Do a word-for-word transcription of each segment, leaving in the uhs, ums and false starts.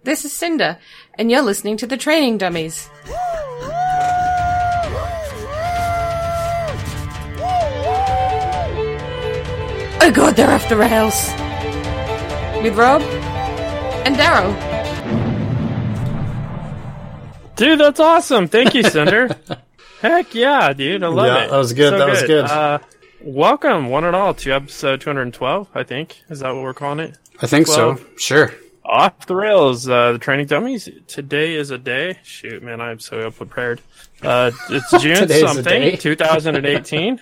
This is Cinda, and you're listening to the Training Dummies. Oh god, they're off the rails! With Rob and Darryl. Dude, that's awesome! Thank you, Cinder. Heck yeah, dude, I love yeah, it. that was good, So that was good. Uh, welcome, one and all, to episode two hundred twelve, I think. Is that what we're calling it? I think twelve. so, sure. Off the rails, uh, the Training Dummies. Today is a day. Shoot, man, I'm so ill prepared. Uh, it's June something, two thousand eighteen.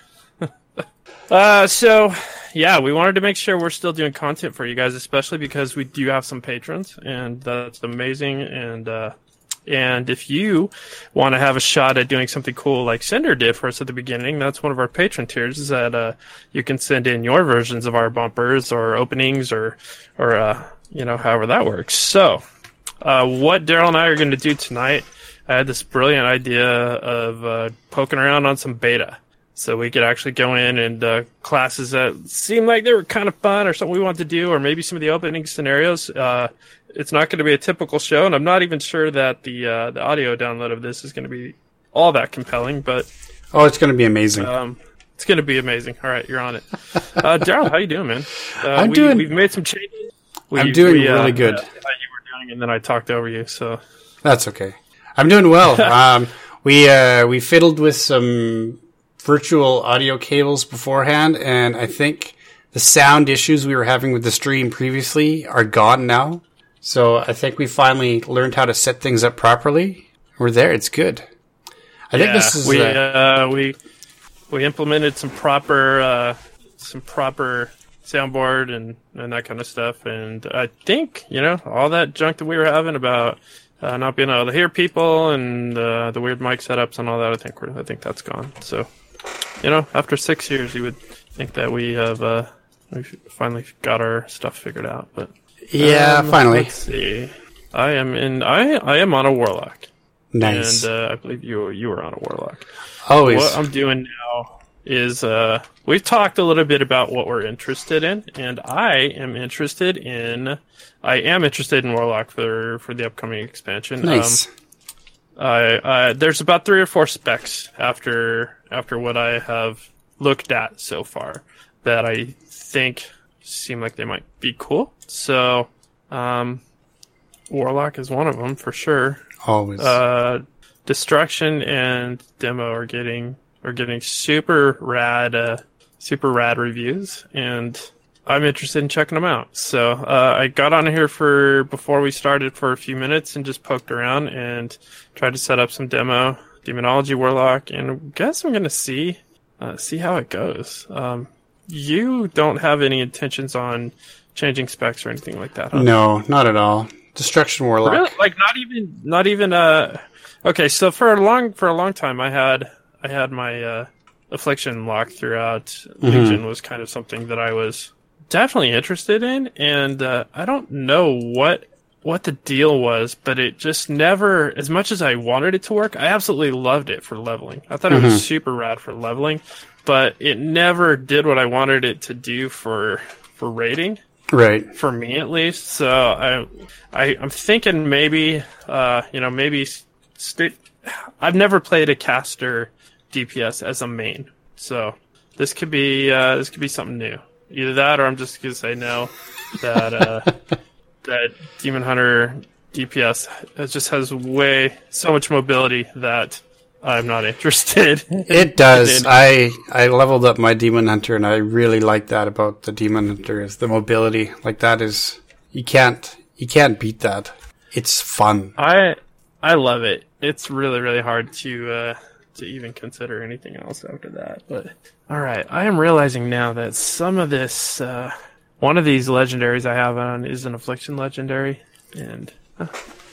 uh, so, yeah, we wanted to make sure we're still doing content for you guys, especially because we do have some patrons, and that's amazing. And uh, and if you want to have a shot at doing something cool like Cinder did for us at the beginning, that's one of our patron tiers. Is that uh, you can send in your versions of our bumpers or openings or or uh, you know, however that works. So, uh, what Darryl and I are going to do tonight, I had this brilliant idea of uh, poking around on some beta. So we could actually go in and uh, classes that seemed like they were kind of fun or something we wanted to do, or maybe some of the opening scenarios. Uh, it's not going to be a typical show, and I'm not even sure that the uh, the audio download of this is going to be all that compelling, but... Oh, it's going to be amazing. Um, it's going to be amazing. All right, you're on it. Uh, Darryl, how you doing, man? Uh, I'm we, doing... We've made some changes. We, I'm doing we, uh, really good. Uh, how you were doing, and then I talked over you. So that's okay. I'm doing well. um, we uh, we fiddled with some virtual audio cables beforehand, and I think the sound issues we were having with the stream previously are gone now. So I think we finally learned how to set things up properly. We're there. It's good. I yeah, think this is we uh, uh, we we implemented some proper uh, some proper. soundboard and, and that kind of stuff, and I think, you know, all that junk that we were having about uh, not being able to hear people and uh, the weird mic setups and all that, I think we're, I think that's gone. So, you know, after six years, you would think that we have uh, we finally got our stuff figured out. But yeah, um, finally. Let's see. I am in. I I am on a warlock. Nice. And uh, I believe you you were on a warlock. Always. What I'm doing now is uh we've talked a little bit about what we're interested in, and I am interested in I am interested in Warlock for for the upcoming expansion. Nice. Um, I, I there's about three or four specs after after what I have looked at so far that I think seem like they might be cool. So, um, Warlock is one of them for sure. Always. Uh, Destruction and Demo are getting. We're getting super rad, uh, super rad reviews, and I'm interested in checking them out. So uh, I got on here for before we started for a few minutes and just poked around and tried to set up some demo Demonology Warlock, and I guess I'm gonna see uh, see how it goes. Um, you don't have any intentions on changing specs or anything like that, huh? No, not at all. Destruction Warlock. Really? Like not even not even uh. Okay, so for a long for a long time I had. I had my uh, Affliction locked throughout. Mm-hmm. Legion was kind of something that I was definitely interested in, and uh, I don't know what what the deal was, but it just never, as much as I wanted it to work, I absolutely loved it for leveling. I thought mm-hmm. it was super rad for leveling, but it never did what I wanted it to do for for raiding. Right. For me, at least. So I, I I'm thinking maybe, uh, you know, maybe st- I've never played a caster D P S as a main, so this could be uh, this could be something new. Either that, or I'm just gonna say no. That uh, that Demon Hunter D P S just has way so much mobility that I'm not interested. It does. I I leveled up my Demon Hunter, and I really like that about the Demon Hunter is the mobility. Like that is you can't you can't beat that. It's fun. I I love it. It's really really hard to. Uh, to even consider anything else after that. But alright, I am realizing now that some of this uh, one of these legendaries I have on is an Affliction legendary, and uh,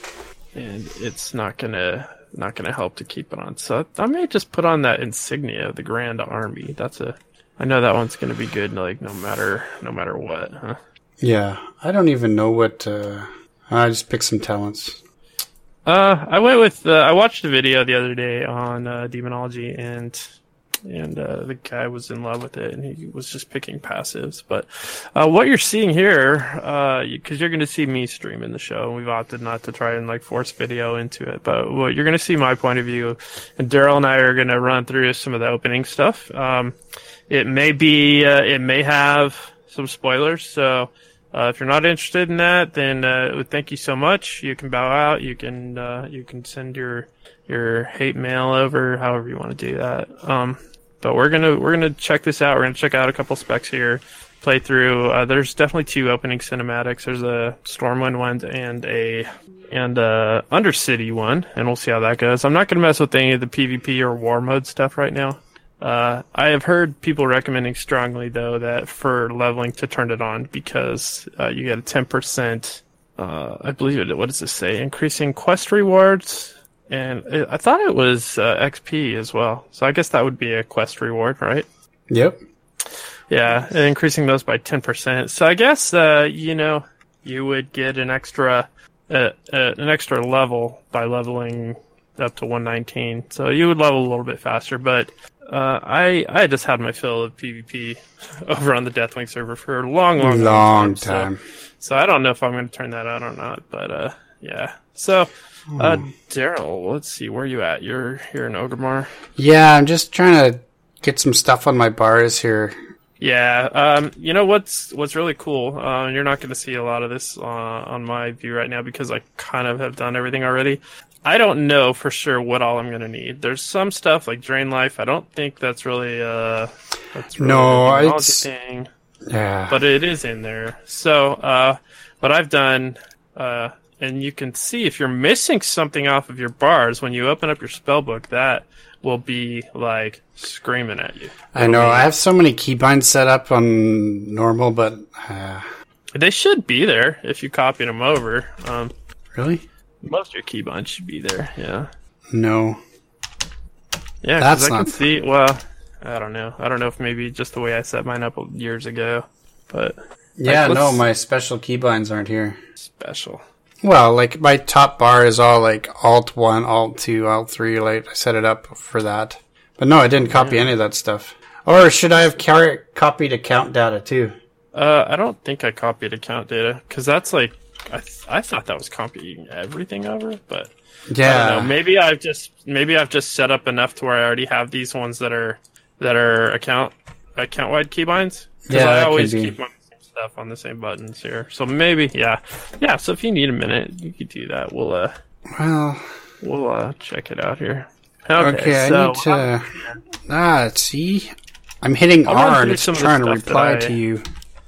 and it's not gonna not gonna help to keep it on. So I may just put on that Insignia, the Grand Army. That's a I know that one's gonna be good like no matter no matter what, huh? Yeah. I don't even know what uh I just picked some talents. Uh, I went with, uh, I watched a video the other day on, uh, Demonology, and and uh, the guy was in love with it, and he was just picking passives. But uh, what you're seeing here, because uh, you're going to see me streaming the show, and we've opted not to try and like force video into it. But what you're going to see my point of view, and Daryl and I are going to run through some of the opening stuff. Um, it may be, uh, it may have some spoilers, so. Uh, if you're not interested in that, then uh, thank you so much. You can bow out. You can uh, you can send your your hate mail over, however you want to do that. Um, but we're gonna we're gonna check this out. We're gonna check out a couple specs here, play through. Uh, there's definitely two opening cinematics. There's a Stormwind one and a and a Undercity one, and we'll see how that goes. I'm not gonna mess with any of the PvP or war mode stuff right now. Uh, I have heard people recommending strongly, though, that for leveling to turn it on because uh, you get a ten percent, uh, I believe it, what does it say? Increasing quest rewards, and it, I thought it was uh, X P as well. So I guess that would be a quest reward, right? Yep. Yeah, and increasing those by ten percent. So I guess, uh, you know, you would get an extra, uh, uh, an extra level by leveling up to one nineteen. So you would level a little bit faster, but Uh, I I just had my fill of PvP over on the Deathwing server for a long, long, long, long time. time. So, so I don't know if I'm going to turn that on or not, but uh, yeah. So, uh, Daryl, let's see, where are you at? You're here in Orgrimmar? Yeah, I'm just trying to get some stuff on my bars here. Yeah, um, you know what's what's really cool? Uh, you're not going to see a lot of this uh, on my view right now because I kind of have done everything already. I don't know for sure what all I'm going to need. There's some stuff like Drain Life. I don't think that's really uh that's really no, a it's thing. Yeah, but it is in there. So uh, what I've done, uh, and you can see if you're missing something off of your bars when you open up your spellbook, that will be like screaming at you. I know. I have so many keybinds set up on normal, but uh... they should be there if you copied them over. Um, really? Most of your keybinds should be there, yeah. No. Yeah, that's I not... can see, well, I don't know. I don't know if maybe just the way I set mine up years ago, but... Yeah, like, no, my special keybinds aren't here. Special. Well, like, my top bar is all, like, Alt one, Alt two, Alt three, like, I set it up for that. But no, I didn't copy yeah. any of that stuff. Or should I have car- copied account data, too? Uh, I don't think I copied account data, because that's, like, I th- I thought that was copying everything over, but yeah, I don't know. Maybe I've just maybe I've just set up enough to where I already have these ones that are that are account account wide keybinds. Yeah, I that always could be. keep my same stuff on the same buttons here. So maybe, yeah, yeah. So if you need a minute, you could do that. We'll uh, well, we'll uh, check it out here. Okay, okay so, I need to. Ah, see, I'm hitting I'll R and it's trying to reply I, to you.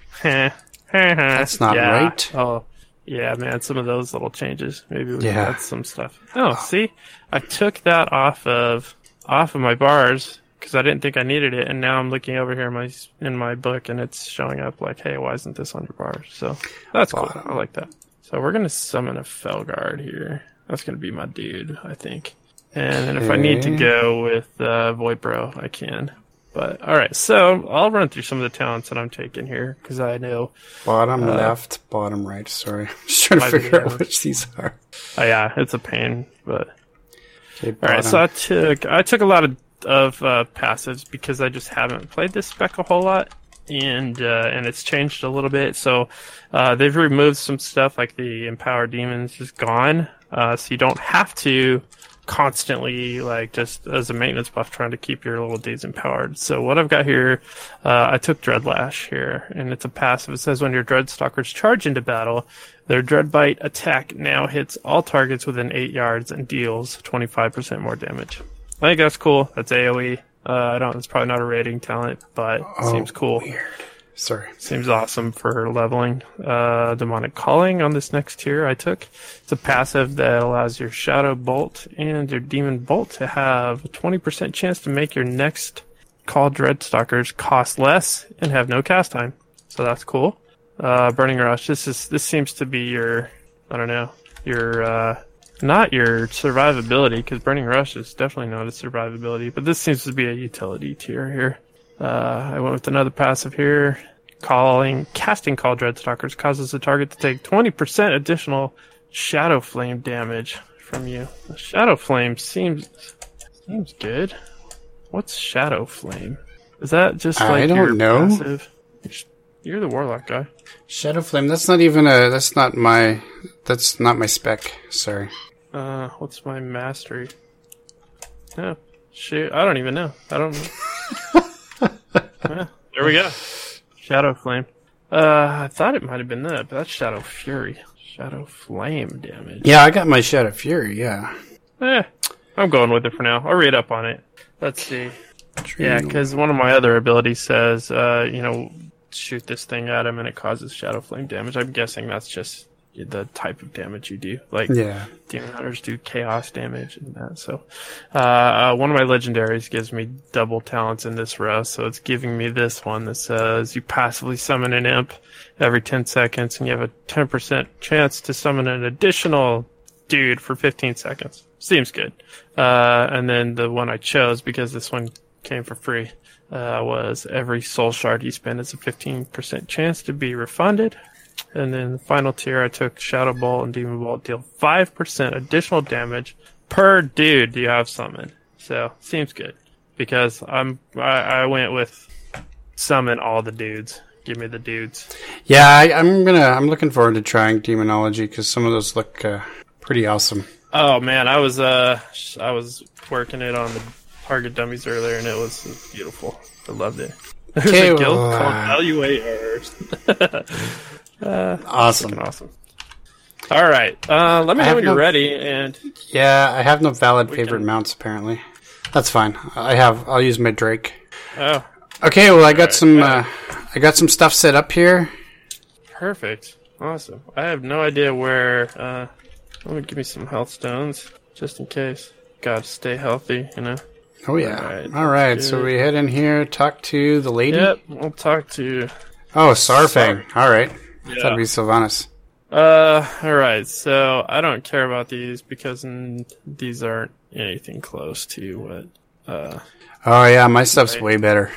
That's not yeah. right. Oh. Yeah, man, some of those little changes. Maybe we yeah. can add some stuff. Oh, see? I took that off of off of my bars because I didn't think I needed it, and now I'm looking over here in my in my book, and it's showing up like, hey, why isn't this on your bars? So that's cool. I like that. So we're going to summon a Felguard here. That's going to be my dude, I think. And then if I need to go with uh, Void Bro, I can. But, alright, so I'll run through some of the talents that I'm taking here, because I know... Bottom uh, left, bottom right, sorry. I'm just trying to figure video. out which these are. Oh yeah, it's a pain, but... Okay, alright, so I took I took a lot of, of uh, passives, because I just haven't played this spec a whole lot, and uh, and it's changed a little bit, so uh, they've removed some stuff, like the Empower Demons is gone, uh, so you don't have to... constantly, like, just as a maintenance buff trying to keep your little dudes empowered. So what I've got here, uh, I took Dreadlash here, and it's a passive. It says when your Dreadstalkers charge into battle, their Dreadbite attack now hits all targets within eight yards and deals twenty-five percent more damage. I think that's cool. That's AoE. Uh, I don't, it's probably not a rating talent, but it oh, seems cool. Weird. Sorry. Seems awesome for leveling. Uh, Demonic Calling on this next tier I took. It's a passive that allows your Shadow Bolt and your Demon Bolt to have a twenty percent chance to make your next called Dreadstalkers cost less and have no cast time. So that's cool. Uh, Burning Rush. This is, this seems to be your, I don't know, your, uh, not your survivability, because Burning Rush is definitely not a survivability, but this seems to be a utility tier here. Uh, I went with another passive here. Calling, casting Call Dreadstalkers causes the target to take twenty percent additional Shadow Flame damage from you. The Shadow Flame seems seems good. what's Shadow Flame? Is that just like I don't your know. passive? You're the Warlock guy. Shadow Flame. That's not even a. That's not my. That's not my spec. Sorry. Uh, what's my mastery? Oh, shoot. I don't even know. I don't know. Yeah, there we go. Shadow Flame. Uh, I thought it might have been that, but that's Shadow Fury. Shadow Flame damage. Yeah, I got my Shadow Fury. Yeah. Eh, I'm going with it for now. I'll read up on it. Let's see. Yeah, because one of my other abilities says, uh, you know, shoot this thing at him and it causes Shadow Flame damage. I'm guessing that's just the type of damage you do. Like, yeah. Demon Hunters do chaos damage and that. So, uh, uh, one of my legendaries gives me double talents in this row. So it's giving me this one that says you passively summon an imp every ten seconds and you have a ten percent chance to summon an additional dude for fifteen seconds. Seems good. Uh, and then the one I chose, because this one came for free, uh, was every soul shard you spend is a fifteen percent chance to be refunded. And then the final tier, I took Shadow Bolt and Demon Bolt, deal five percent additional damage per dude you have summoned. So, seems good. Because I'm, I, I went with summon all the dudes. Give me the dudes. Yeah, I, I'm gonna, I'm looking forward to trying Demonology, because some of those look, uh, pretty awesome. Oh man, I was, uh, I was working it on the target dummies earlier, and it was beautiful. I loved it. There's Okay, a guild well, called uh, Valuators. uh, awesome. freaking awesome. All right, uh, let me I know have when you're no- ready. And Yeah, I have no valid We favorite can- mounts, apparently. That's fine. I have, I'll use my Drake. oh, Okay, well, I got Alright, some, yeah. uh, I got some stuff set up here. perfect, awesome. I have no idea where. Uh, let me give me some health stones just in case. Got to stay healthy, you know. Oh, yeah. Alright, Alright, so good. we head in here, talk to the lady. Yep, we'll talk to. Oh, Sarfang. Alright. I thought Yeah. it'd be Sylvanas. Uh, alright, so I don't care about these because mm, these aren't anything close to what, uh, Oh, yeah, my stuff's Right. way better.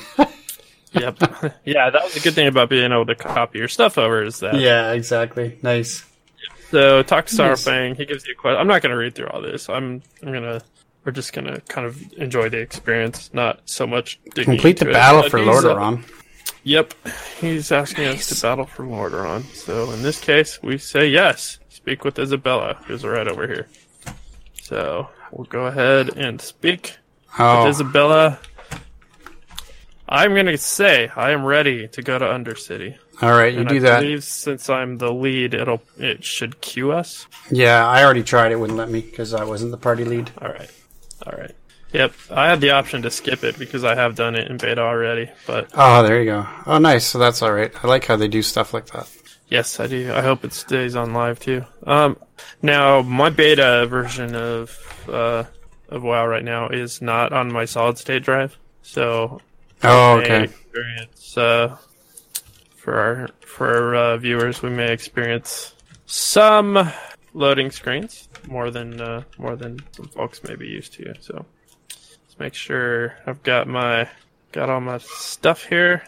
yep. Yeah, that was a good thing about being able to copy your stuff over is that. Yeah, exactly. Nice. So talk to Nice. Sarfang, he gives you a question. I'm not going to read through all this. I'm, I'm going to, we're just going to kind of enjoy the experience, not so much digging Complete the into it. battle But for he's, uh, Lordaeron. Yep, he's asking us to battle for Lordaeron. So in this case, we say yes. Speak with Isabella, who's right over here. So we'll go ahead and speak Oh, with Isabella. I'm going to say I am ready to go to Undercity. alright, you And do I that. believe since I'm the lead, it'll it should queue us. Yeah, I already tried. It wouldn't let me because I wasn't the party lead. All right, all right. Yep, I had the option to skip it because I have done it in beta already. But Oh, there you go. Oh, nice. So that's alright. I like how they do stuff like that. yes, I do. I hope it stays on live too. Um, now my beta version of uh of WoW right now is not on my solid state drive, so Oh, may okay. experience uh for our for our uh, viewers, we may experience some loading screens more than uh, more than some folks may be used to. So let's make sure I've got my got all my stuff here.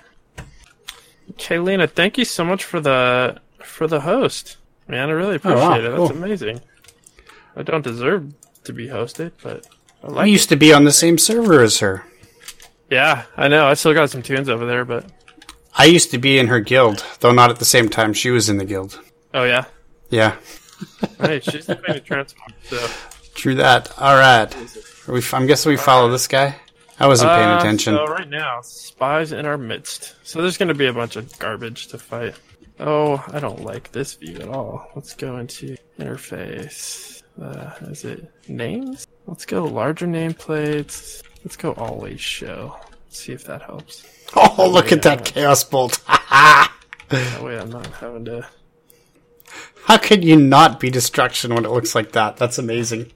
Okay, Lena, thank you so much for the for the host, man. I really appreciate wow, it. That's cool. amazing. I don't deserve to be hosted, but I I like it. used to be on the same server as her. Yeah, I know. I still got some tunes over there, but I used to be in her guild, though not at the same time she was in the guild. oh yeah. Yeah, Hey, she's doing a transform. So true that. Alright. Are we, I'm guessing we follow this guy? I wasn't paying Uh, attention. So right now, spies in our midst. So there's going to be a bunch of garbage to fight. Oh, I don't like this view at all. Let's go into interface. Uh, is it names? Let's go larger nameplates. Let's go always show. Let's see if that helps. Oh, look at that Chaos Bolt. How That way I'm not having to... could you not be destruction when it looks like that? That's amazing.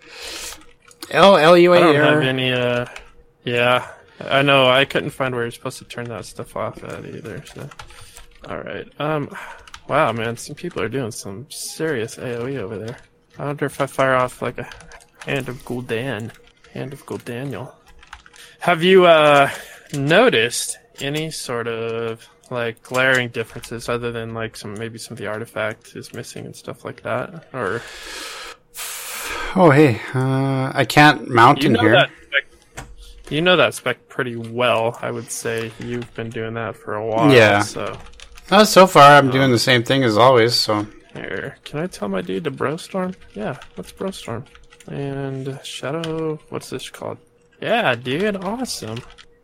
L L U A I don't have error. any, uh... Yeah, I know. I couldn't find where you're supposed to turn that stuff off at either, so... Alright, um... Wow, man, some people are doing some serious AoE over there. I wonder if I fire off, like, a Hand of Gul'dan. Hand of Gul'Daniel. Have you, uh, noticed any sort of, like, glaring differences other than, like, some maybe some of the artifact is missing and stuff like that? Or... Oh, hey. Uh, I can't mount You in know here. that, like, you know that spec pretty well. I would say you've been doing that for a while. Yeah. So, uh, so far, I'm um, doing the same thing as always. So here, can I tell my dude to Brostorm? Yeah, let's Brostorm. And Shadow, what's this called? Yeah, dude, awesome.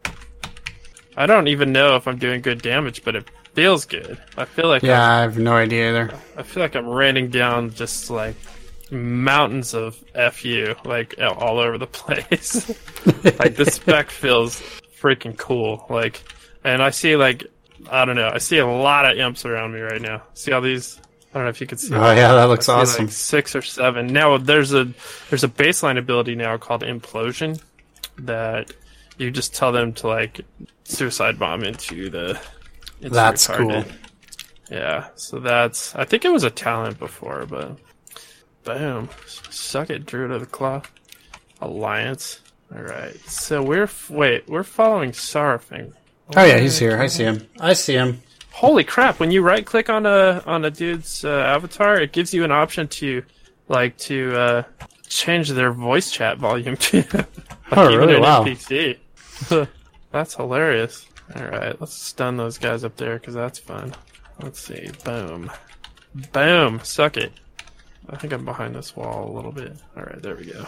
I don't even know if I'm doing good damage, but it feels good. I feel like yeah, I'm, I have no idea either. I feel like I'm raining down just like mountains of F U, like all over the place. Like this spec feels freaking cool. Like, and I see like I don't know, I see a lot of imps around me right now. See all these? I don't know if you can see. Oh that. yeah, that looks I awesome. Like six or seven. Now there's a there's a baseline ability now called Implosion that you just tell them to like suicide bomb into the. Into that's cool. Yeah, so that's. I think it was a talent before, but boom, suck it, Druid of the Claw, Alliance. All right, so we're wait, we're following Sarfing. Oh yeah, he's here. I see him. I see him. Holy crap! When you right click on a on a dude's uh, avatar, it gives you an option to like to uh, change their voice chat volume to like oh even really? an Wow. N P C. That's hilarious. Alright, let's stun those guys up there, because that's fun. Let's see. Boom. Boom! Suck it. I think I'm behind this wall a little bit. Alright, there we go.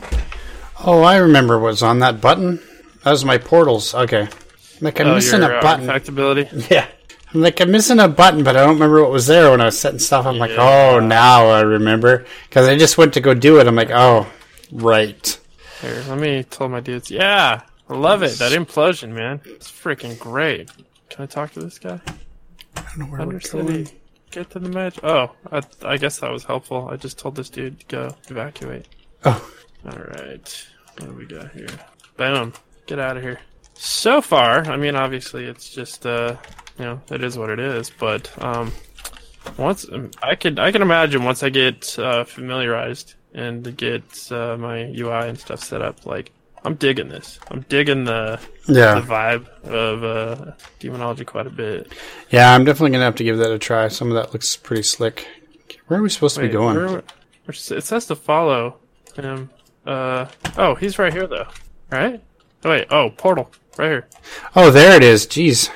Oh, I remember what's on that button. That was my portals. Okay. Like, I'm oh, missing your, a button. Uh, ability? Yeah. I'm like, I'm missing a button, but I don't remember what was there when I was setting stuff. I'm yeah. like, oh, now I remember. Because I just went to go do it. I'm like, oh, right. Here, let me tell my dudes. Yeah! I love it. That implosion, man. It's freaking great. Can I talk to this guy? I don't know where Thunder we're City. going. Get to the match. Oh, I, I guess that was helpful. I just told this dude to go evacuate. Oh. Alright. What do we got here? Boom. Get out of here. So far, I mean, obviously, it's just, uh, you know, it is what it is, but, um, once, I could, I can imagine once I get, uh, familiarized and get, uh, my U I and stuff set up, like, I'm digging this. I'm digging the yeah. the vibe of uh, Demonology quite a bit. Yeah, I'm definitely gonna have to give that a try. Some of that looks pretty slick. Where are we supposed Wait, to be going? Where, where, it says to follow him. Uh, oh, he's right here though. Right? Oh, wait. Oh, portal right here. Oh, there it is. Jeez.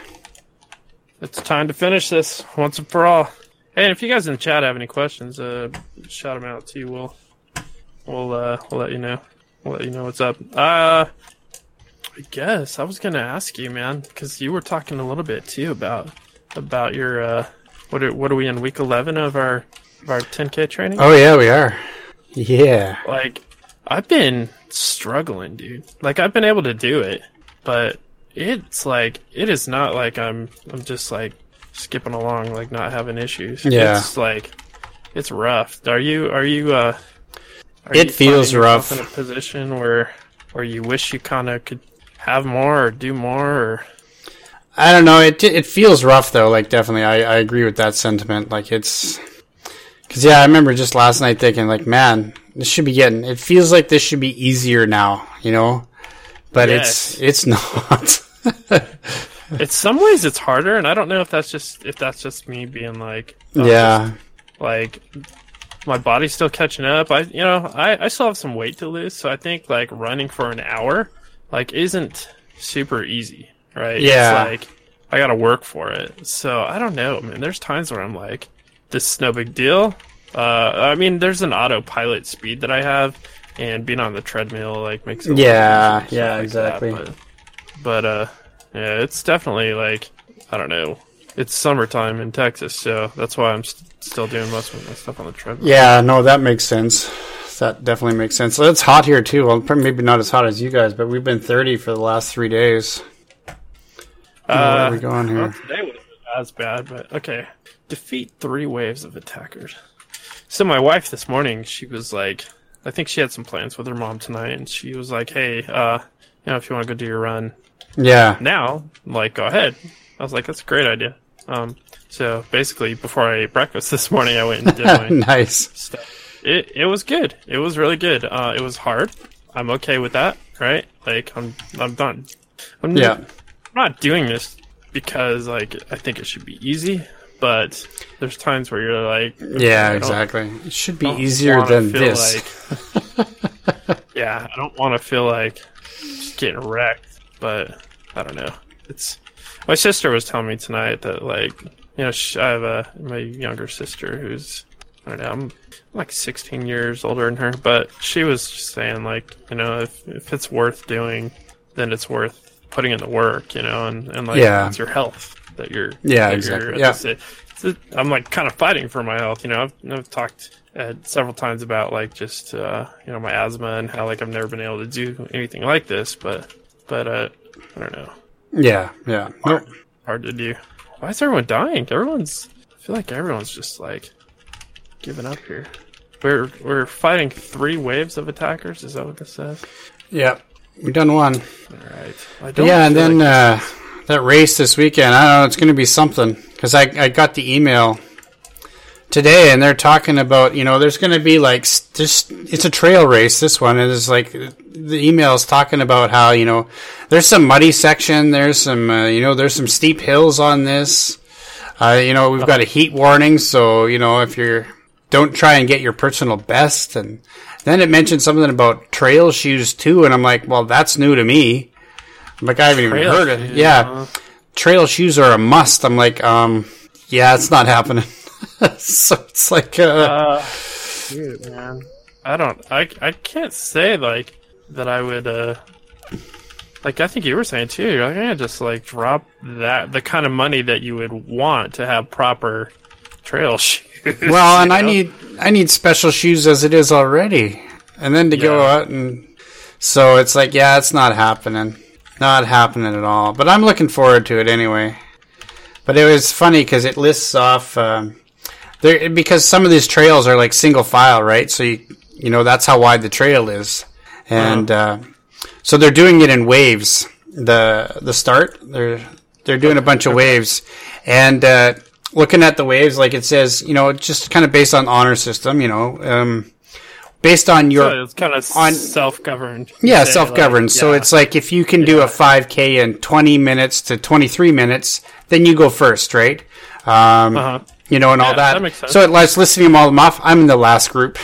It's time to finish this once and for all. Hey, and if you guys in the chat have any questions, uh, shout them out too. We'll we'll uh, we'll let you know. I'll let you know what's up. Uh, I guess I was gonna ask you, man, because you were talking a little bit too about about your uh, what are what are we in week eleven of our of our ten K training? Oh yeah, we are. Yeah. Like I've been struggling, dude. Like I've been able to do it, but it's like it is not like I'm I'm just like skipping along, like not having issues. Yeah. It's like it's rough. Are you are you uh? Are it you feels rough. In a position where, where you wish you kind of could have more or do more, or I don't know. It it feels rough though. Like definitely, I, I agree with that sentiment. Like it's because yeah, I remember just last night thinking like, man, this should be getting. It feels like this should be easier now, you know, but yes. it's it's not. In some ways, it's harder, and I don't know if that's just if that's just me being like, oh, yeah, just, like. My body's still catching up. I, you know, I, I still have some weight to lose, so I think like running for an hour, like, isn't super easy, right? Yeah. It's like I gotta work for it. So I don't know, man. There's times where I'm like, this is no big deal. Uh, I mean, there's an autopilot speed that I have, and being on the treadmill like makes it. Yeah, easier, yeah, like exactly. That, but, but uh, yeah, it's definitely like I don't know. It's summertime in Texas, so that's why I'm st- still doing most of my stuff on the treadmill. Yeah, no, that makes sense. That definitely makes sense. It's hot here too. Well, maybe not as hot as you guys, but we've been thirty for the last three days. Uh, Where are we going here? Well, today wasn't as bad, but okay. Defeat three waves of attackers. So my wife this morning, she was like, I think she had some plans with her mom tonight, and she was like, "Hey, uh, you know, if you want to go do your run, yeah, now, like, go ahead." I was like, "That's a great idea." Um, so basically, before I ate breakfast this morning, I went and did my nice stuff. It it was good. It was really good. Uh, it was hard. I'm okay with that, right? Like I'm I'm done. I'm yeah. not, I'm not doing this because like I think it should be easy, but there's times where you're like, yeah, exactly. It should be easier than this. Like, yeah, I don't want to feel like getting wrecked. But I don't know. It's my sister was telling me tonight that, like, you know, she, I have a my younger sister who's, I don't know, I'm like sixteen years older than her, but she was just saying, like, you know, if if it's worth doing, then it's worth putting in the work, you know, and, and like, yeah. it's your health that you're, yeah, that exactly. You're, yeah. It's, it's a, I'm like kind of fighting for my health, you know. I've, I've talked uh, several times about like just, uh, you know, my asthma and how like I've never been able to do anything like this, but, but, uh, I don't know. Yeah, yeah. Hard, hard to do. Why is everyone dying? Everyone's, I feel like everyone's just like giving up here. We're we're fighting three waves of attackers. Is that what this says? Yeah, we've done one. All right. I don't yeah, and then like uh, that race this weekend. I don't know. It's going to be something because I I got the email today, and they're talking about, you know, there's going to be like just it's a trail race. This one, and it's like the email is talking about how, you know, there's some muddy section. There's some uh, you know there's some steep hills on this. Uh, you know, we've got a heat warning, so you know if you're don't try and get your personal best. And then it mentioned something about trail shoes too, and I'm like, well, that's new to me. I'm like, I haven't even heard it. Shoes, yeah, huh? Trail shoes are a must. I'm like, um, yeah, it's not happening. So it's like, uh, uh shoot, man. I don't. I I can't say like that. I would. uh Like I think you were saying too. You're like, I just like drop that the kind of money that you would want to have proper trail shoes. well, and you I know? need I need special shoes as it is already, and then to go Yeah. out and so it's like, yeah, it's not happening, not happening at all. But I'm looking forward to it anyway. But it was funny because it lists off um, there because some of these trails are like single file, right? So you you know that's how wide the trail is, and uh, so they're doing it in waves. The the start they're they're doing a bunch of waves, and uh, looking at the waves, like it says, you know, just kind of based on honor system, you know, um, based on your So it's kind of on- self-governed. yeah, Say, self-governed. like, So yeah. it's like if you can do a five K in twenty minutes to twenty-three minutes, then you go first, right? Um, Uh-huh. You know, and all Yeah, that. that makes sense. So it lets listing them all them off. I'm in the last group.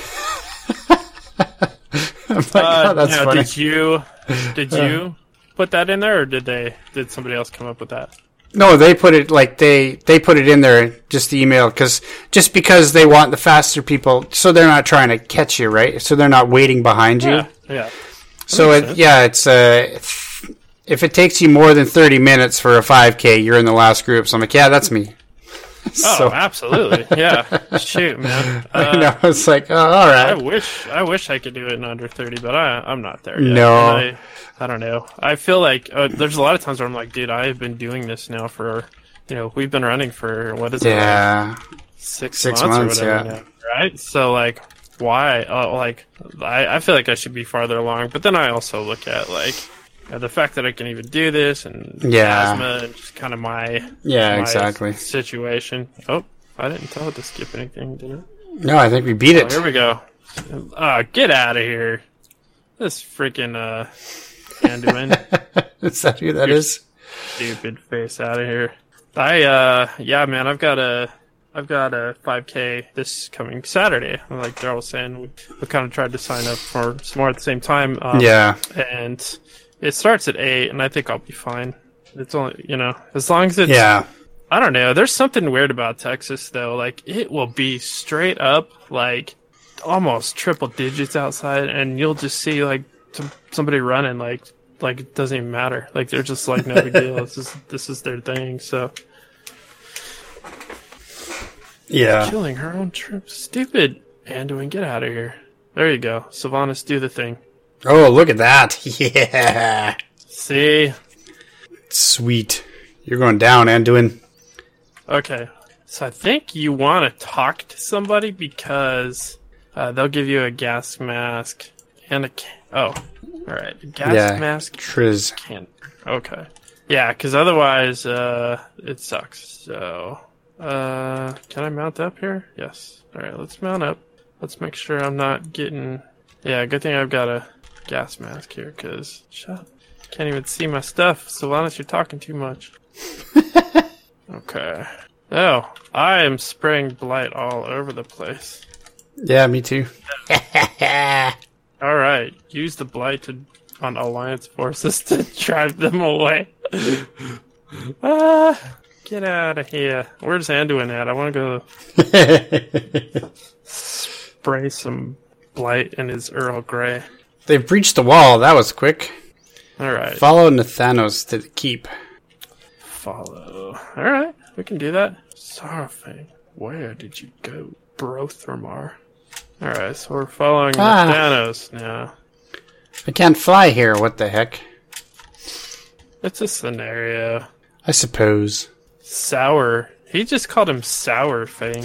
I'm like, Uh, oh, that's now, funny. Did you did you put that in there, or did they did somebody else come up with that? No, they put it like they they put it in there, just the email, because just because they want the faster people, so they're not trying to catch you, right? So they're not waiting behind you. Yeah, yeah. So makes it, sense. yeah, it's uh, if it takes you more than thirty minutes for a five K, you're in the last group. So I'm like, yeah, that's me. Oh, So- absolutely. Yeah. Shoot, man. I Uh, know, it's like, oh, all I right. wish I wish I could do it in under thirty, but I I'm not there yet. No. And I, I don't know. I feel like uh, there's a lot of times where I'm like, dude, I've been doing this now for, you know, we've been running for what is it? like Yeah, six, Six months, months, or whatever yeah. now, right? So like, why? Oh, like I, I feel like I should be farther along, but then I also look at like uh, the fact that I can even do this and Yeah. asthma and just kind of my yeah, my exactly. situation. Oh, I didn't tell it to skip anything, did it? No, I think we beat Oh, it. here we go. Uh, get out of here! This freaking uh, Anduin. Is that who that You're is? Stupid face out of here. I uh yeah man, I've got a I've got a five K this coming Saturday. Like Daryl was saying, we, we kind of tried to sign up for some more at the same time. Um, Yeah, and it starts at eight, and I think I'll be fine. It's only, you know, as long as it's yeah, I don't know. There's something weird about Texas though. Like it will be straight up like almost triple digits outside, and you'll just see like some, somebody running like like it doesn't even matter. Like they're just like no big deal. This is this is their thing. So yeah. killing her own troops, stupid Anduin, get out of here. There you go, Sylvanas, do the thing. Oh, look at that! Yeah, See, sweet. You're going down, Anduin. okay. So I think you want to talk to somebody because uh, they'll give you a gas mask and a can- oh, all right, a gas Yeah. mask Triz. can okay, yeah, because otherwise uh, it sucks. So uh, can I mount up here? Yes. All right, let's mount up. Let's make sure I'm not getting. Yeah, good thing I've got a gas mask here because shut up. Can't even see my stuff. Sylvanas, you're talking too much. Okay. Oh, I am spraying blight all over the place. Yeah, me too. All right, use the blight to on Alliance forces to drive them away. Ah, get out of here. Where's Anduin at? I want to go spray some blight in his Earl Grey. They breached the wall. That was quick. Alright. Follow Nathanos to the keep. Follow. Alright, we can do that. Saurfang, where did you go? Brothermar. Alright, so we're following ah. Nathanos now. I can't fly here. What the heck? It's a scenario. I suppose. Sour. He just called him Saurfang.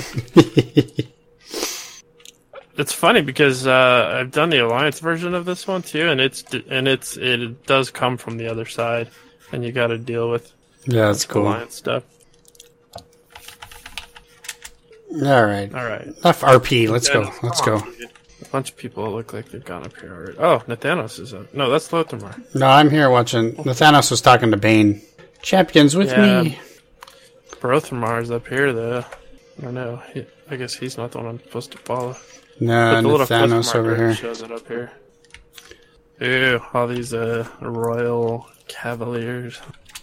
It's funny because uh, I've done the Alliance version of this one too, and it's and it's it does come from the other side, and you got to deal with yeah, that's cool. Alliance stuff. All right, all right. Enough R P. Let's Nathanos, go. Let's on, go. Dude. A bunch of people look like they've gone up here already. Oh, Nathanos is up. No, that's Lothamar. No, I'm here watching. Nathanos was talking to Bane. Champions with yeah, me. Brothermar's up here though. I don't know. He, I guess he's not the one I'm supposed to follow. No, Nathanos over here. Shows it up here. Ew, all these uh, royal cavaliers.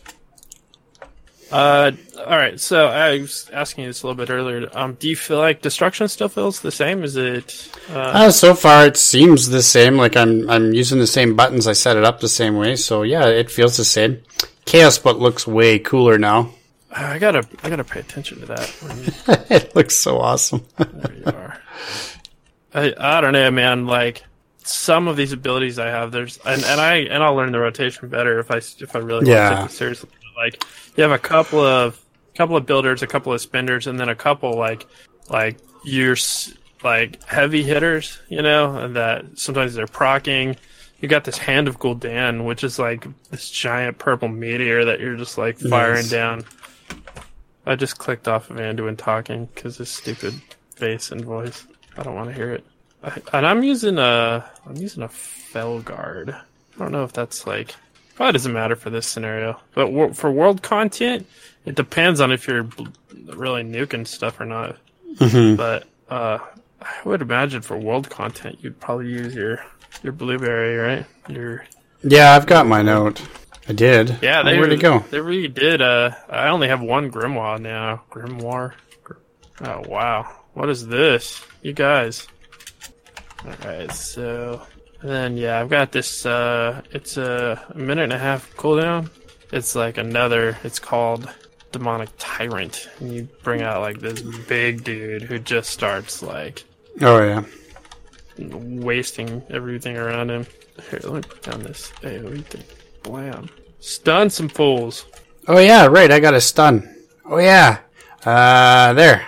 Uh, all right. So I was asking you this a little bit earlier. Um, do you feel like destruction still feels the same? Is it? Uh... Uh, so far, it seems the same. Like I'm, I'm using the same buttons. I set it up the same way. So yeah, it feels the same. Chaos, but looks way cooler now. I gotta, I gotta pay attention to that. When you... It looks so awesome. There you are. I, I don't know, man. Like some of these abilities I have, there's and, and I and I'll learn the rotation better if I if I really yeah. want to take it seriously. Like you have a couple of couple of builders, a couple of spenders, and then a couple like like your like heavy hitters, you know, and that sometimes they're proccing. You got this Hand of Gul'dan, which is like this giant purple meteor that you're just like firing nice. down. I just clicked off of Anduin talking because his stupid face and voice. I don't want to hear it. I, and I'm using a I'm using a Felguard. I don't know if that's like probably doesn't matter for this scenario, but w- for world content, it depends on if you're bl- really nuking stuff or not. Mm-hmm. But uh, I would imagine for world content, you'd probably use your your blueberry, right? Your yeah, I've got my note. I did. Yeah, they where'd it go? They really did. Uh, I only have one Grimoire now. Grimoire. Oh wow. What is this? You guys. Alright, so... And then, yeah, I've got this, uh... It's a minute and a half cooldown. It's like another... It's called Demonic Tyrant. And you bring out, like, this big dude who just starts, like... Oh, yeah. Wasting everything around him. Here, let me put down this AoE thing. Blam. Stun some fools. Oh, yeah, right, I got a stun. Oh, yeah. Uh, there.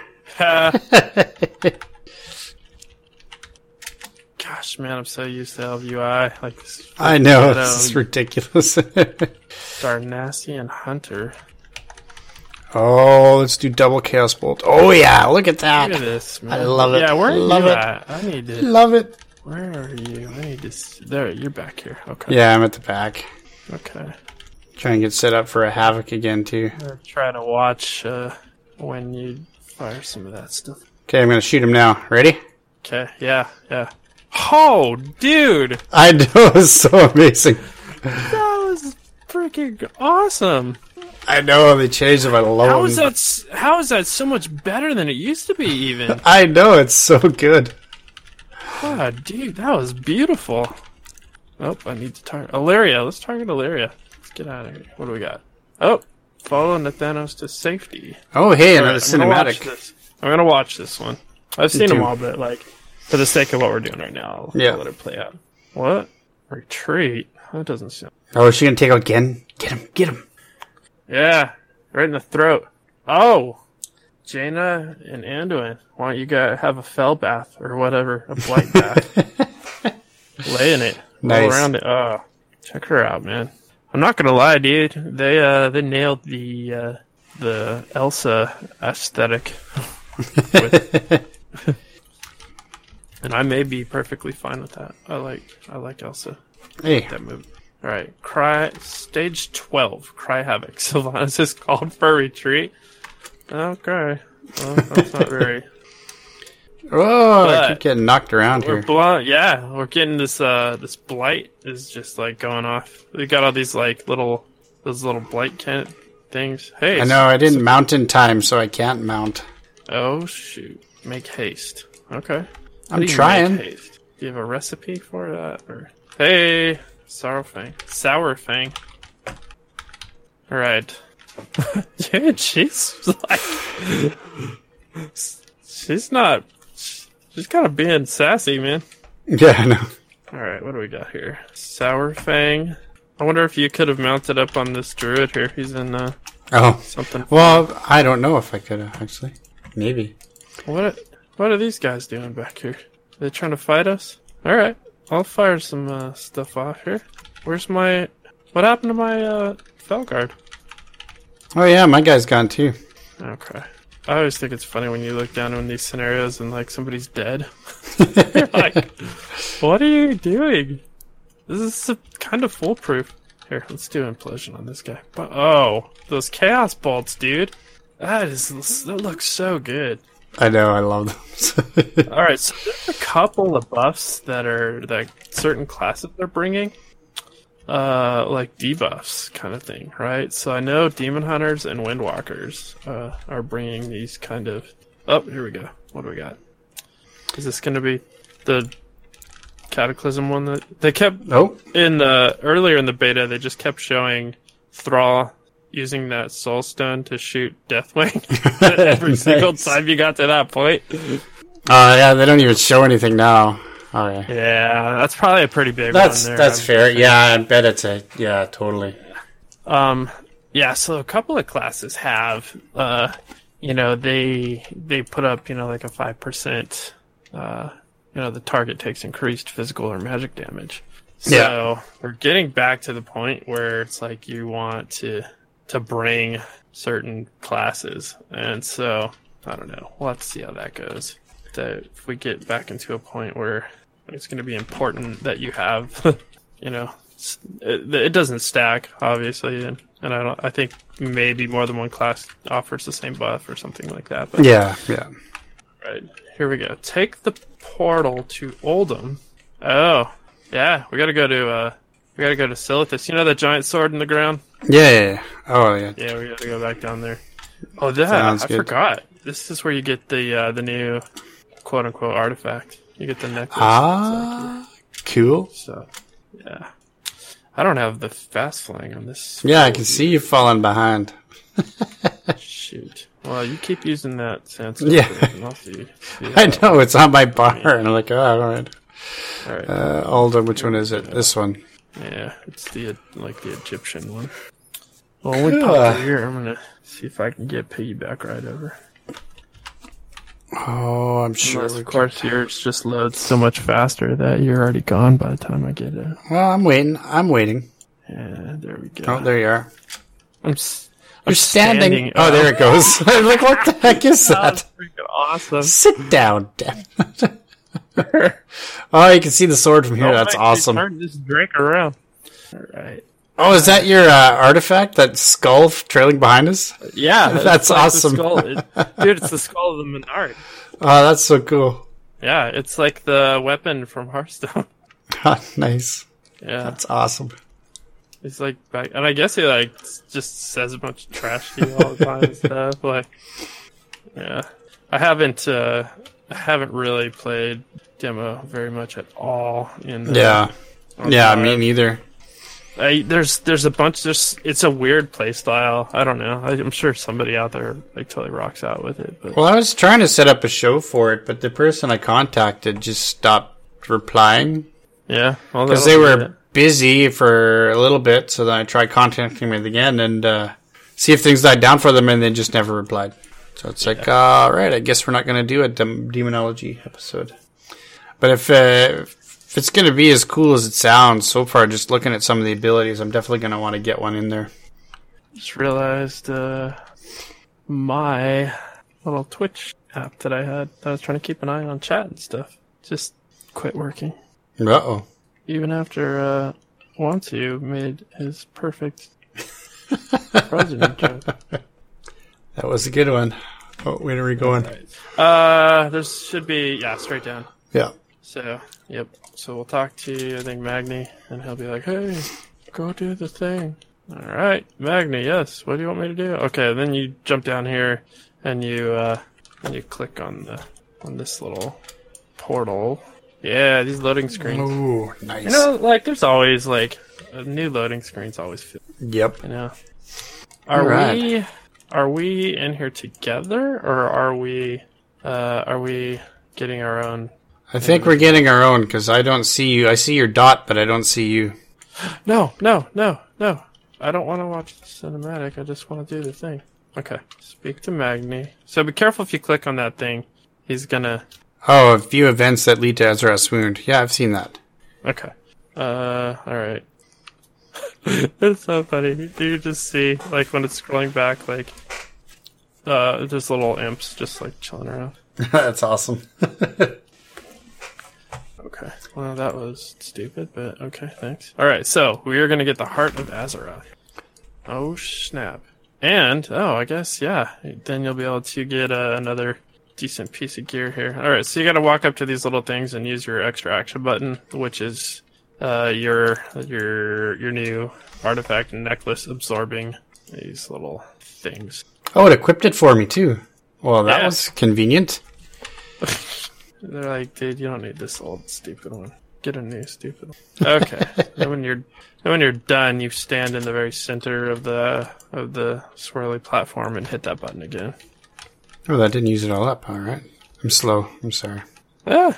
Gosh, man, I'm so used to L V I. Like this I know, this is ridiculous. Darnassian Hunter. Oh, let's do double Chaos Bolt. Oh, yeah, look at that. Look at this, man. I love it. Yeah, where are love you it. at? I need to... Love it. Where are you? I need to... See. There, you're back here. Okay. Yeah, I'm at the back. Okay. Trying to get set up for a Havoc again, too. I'm trying to watch uh, when you fire some of that stuff. Okay, I'm going to shoot him now. Ready? Okay, yeah, yeah. Oh, dude! I know, it was so amazing. That was freaking awesome. I know, they changed him. I love how them. Is that, how is that so much better than it used to be, even? I know, it's so good. Oh, dude, that was beautiful. Oh, I need to target Illyria. Let's target Illyria. Let's get out of here. What do we got? Oh, follow Nathanos to safety. Oh, hey, another right, cinematic. I'm gonna, I'm gonna watch this one. I've Me seen too. them all, but like, for the sake of what we're doing right now, I'll, Yeah. I'll let it play out. What? Retreat? That doesn't sound... Oh, is she going to take out Gen? Get him, get him. Yeah, right in the throat. Oh! Jaina and Anduin, why don't you guys have a fell bath or whatever, a blight bath? Lay in it. Nice. All around it. Oh, check her out, man. I'm not gonna lie, dude. They uh they nailed the uh the Elsa aesthetic. with... And I may be perfectly fine with that. I like I like Elsa. Hey. I like that movie. Alright, Cry stage twelve, Cry Havoc. Sylvanas is called for retreat. Okay. Well, that's not very Oh, I keep getting knocked around we're here. Blow- yeah, we're getting this. Uh, this blight is just like going off. We got all these like little, those little blight can things. Hey, I know I didn't so- mount in time, so I can't mount. Oh shoot! Make haste. Okay, How I'm trying. Do you have a recipe for that? Or hey, sour fang, sour fang. All right. Dude, she's like, she's not. She's kind of being sassy, man. Yeah, I know. All right, what do we got here? Sour fang. I wonder if you could have mounted up on this druid here. He's in uh, oh something. Well, I don't know if I could have actually. Maybe. What? What are these guys doing back here? Are they trying to fight us? All right, I'll fire some uh, stuff off here. Where's my? What happened to my uh, Felguard? Oh yeah, my guy's gone too. Okay. I always think it's funny when you look down in these scenarios and like somebody's dead. You're like, what are you doing? This is a, kind of foolproof. Here, let's do implosion on this guy. But oh, those chaos bolts, dude. That is that looks so good. I know, I love them. All right, so there's a couple of buffs that are like certain classes they're bringing. Uh, like debuffs kind of thing, right? So I know Demon Hunters and Windwalkers uh, are bringing these kind of... Oh, here we go. What do we got? Is this going to be the Cataclysm one that... They kept... Oh. In the... Earlier in the beta, they just kept showing Thrall using that Soul Stone to shoot Deathwing every nice. single time you got to that point. Uh, yeah, they don't even show anything now. Oh, yeah. yeah, that's probably a pretty big that's, one there. That's I'm fair. Yeah, I bet it's a... Yeah, totally. Um, yeah, so a couple of classes have, uh, you know, they they put up, you know, like a five percent, uh, you know, the target takes increased physical or magic damage. So yeah. We're getting back to the point where it's like you want to to bring certain classes. And so, I don't know. We'll have to see how that goes. That if we get back into a point where it's going to be important that you have, you know, it, it doesn't stack, obviously, and, and I don't. I think maybe more than one class offers the same buff or something like that. But, yeah, yeah. Right, here we go. Take the portal to Oldham. Oh, yeah, we got to go to uh, we got to go to Silithus. You know that giant sword in the ground? Yeah, yeah, yeah. Oh, yeah. Yeah, we got to go back down there. Oh, that Sounds I good. forgot. This is where you get the uh, the new quote unquote artifact. You get the necklace. Ah, like, cool. So, yeah. I don't have the fast flying on this. Yeah, I can see you falling behind. Shoot. Well, you keep using that sandstone. Yeah. See, see I know, it's on my bar, and I'm like, oh, alright. Alright. Uh, Alden, which one is it? This one. Yeah, it's the, like, the Egyptian one. Well, when we pop it here, I'm gonna see if I can get piggyback right over. Oh, I'm sure. Unless, of course, yours just loads so much faster that you're already gone by the time I get it. Well, I'm waiting. I'm waiting. Yeah, there we go. Oh, there you are. I'm, s- You're I'm standing. standing. Oh, there it goes. I'm like, what the heck is that? That's freaking awesome. Sit down, damn it. Oh, you can see the sword from here. Don't That's make me awesome. Turn this drink around. All right. Oh, is that your uh, artifact? That skull trailing behind us? Yeah, that's like awesome. The skull. It, dude, it's the skull of the Menard. Oh, that's so cool. Yeah, it's like the weapon from Hearthstone. Nice. Yeah, that's awesome. It's like back, and I guess he like just says a bunch of trash to you all the time and stuff. Like, yeah, I haven't, uh, I haven't really played demo very much at all. In the, yeah, yeah, me neither. I, there's there's a bunch. There's it's a weird play style. I don't know. I, I'm sure somebody out there like totally rocks out with it. But well, I was trying to set up a show for it, but the person I contacted just stopped replying. Yeah, well, because they were it. busy for a little bit. So then I tried contacting them again and uh, see if things died down for them, and they just never replied. So it's yeah. like, all right, I guess we're not going to do a dem- demonology episode. But if. Uh, If it's going to be as cool as it sounds so far, just looking at some of the abilities, I'm definitely going to want to get one in there. Just realized uh, my little Twitch app that I had, that I was trying to keep an eye on chat and stuff, just quit working. Uh-oh. Even after uh, Wantu made his perfect president joke. That was a good one. Oh, where are we going? Right. Uh, there should be, yeah, straight down. Yeah. So, yep. So we'll talk to, I think, Magni, and he'll be like, hey, go do the thing. All right, Magni, yes. What do you want me to do? Okay, then you jump down here, and you, uh, and you click on the, on this little portal. Yeah, these loading screens. Oh, nice. You know, like, there's always, like, a new loading screens always feel. Yep. You know? Are right. we, are we in here together, or are we, uh, are we getting our own? I think we're getting our own, because I don't see you. I see your dot, but I don't see you. No, no, no, no. I don't want to watch the cinematic. I just want to do the thing. Okay. Speak to Magni. So be careful if you click on that thing. He's gonna... Oh, a few events that lead to Azeroth's wound. Yeah, I've seen that. Okay. Uh, alright. It's so funny. Do you just see, like, when it's scrolling back, like, uh, there's little imps just, like, chilling around? That's awesome. Okay. Well, that was stupid, but okay, thanks. Alright, so, we are gonna get the Heart of Azeroth. Oh, snap. And, oh, I guess, yeah, then you'll be able to get uh, another decent piece of gear here. Alright, so you gotta walk up to these little things and use your extra action button, which is uh, your your your new artifact necklace absorbing these little things. Oh, it equipped it for me, too. Well, that Yeah. was convenient. They're like, dude, you don't need this old stupid one. Get a new stupid one. Okay. And when you're and when you're done, you stand in the very center of the of the swirly platform and hit that button again. Oh, that didn't use it all up. All right. I'm slow. I'm sorry. Ah.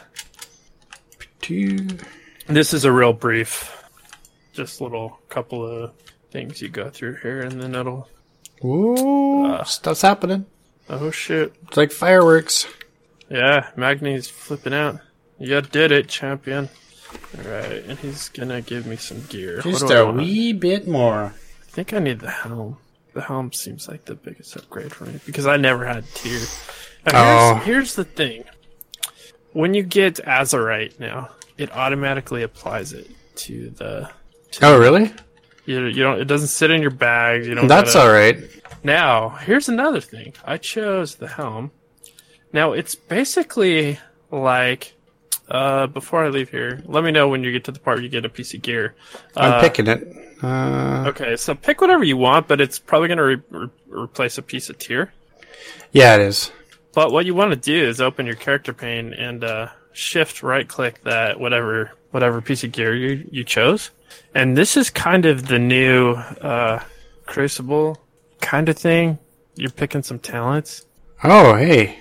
Two. This is a real brief, just little couple of things you go through here, and then it'll. Ooh, Uh. stuff's happening. Oh shit! It's like fireworks. Yeah, Magni's flipping out. You did it, champion. All right, and he's gonna give me some gear. Just What do I a want? wee bit more. I think I need the helm. The helm seems like the biggest upgrade for me because I never had tier. Now, here's, Oh. here's the thing: when you get Azerite now, it automatically applies it to the. To Oh, really? You, you don't. It doesn't sit in your bag. You don't. That's gotta- all right. Now, here's another thing. I chose the helm. Now, it's basically like, uh, before I leave here, let me know when you get to the part where you get a piece of gear. I'm Uh, picking it. Uh, Okay, so pick whatever you want, but it's probably going to re- re- replace a piece of tier. yeah, it is. But what you want to do is open your character pane and uh, shift right click that whatever whatever piece of gear you, you chose. And this is kind of the new uh, Crucible kind of thing. You're picking some talents. Oh, hey.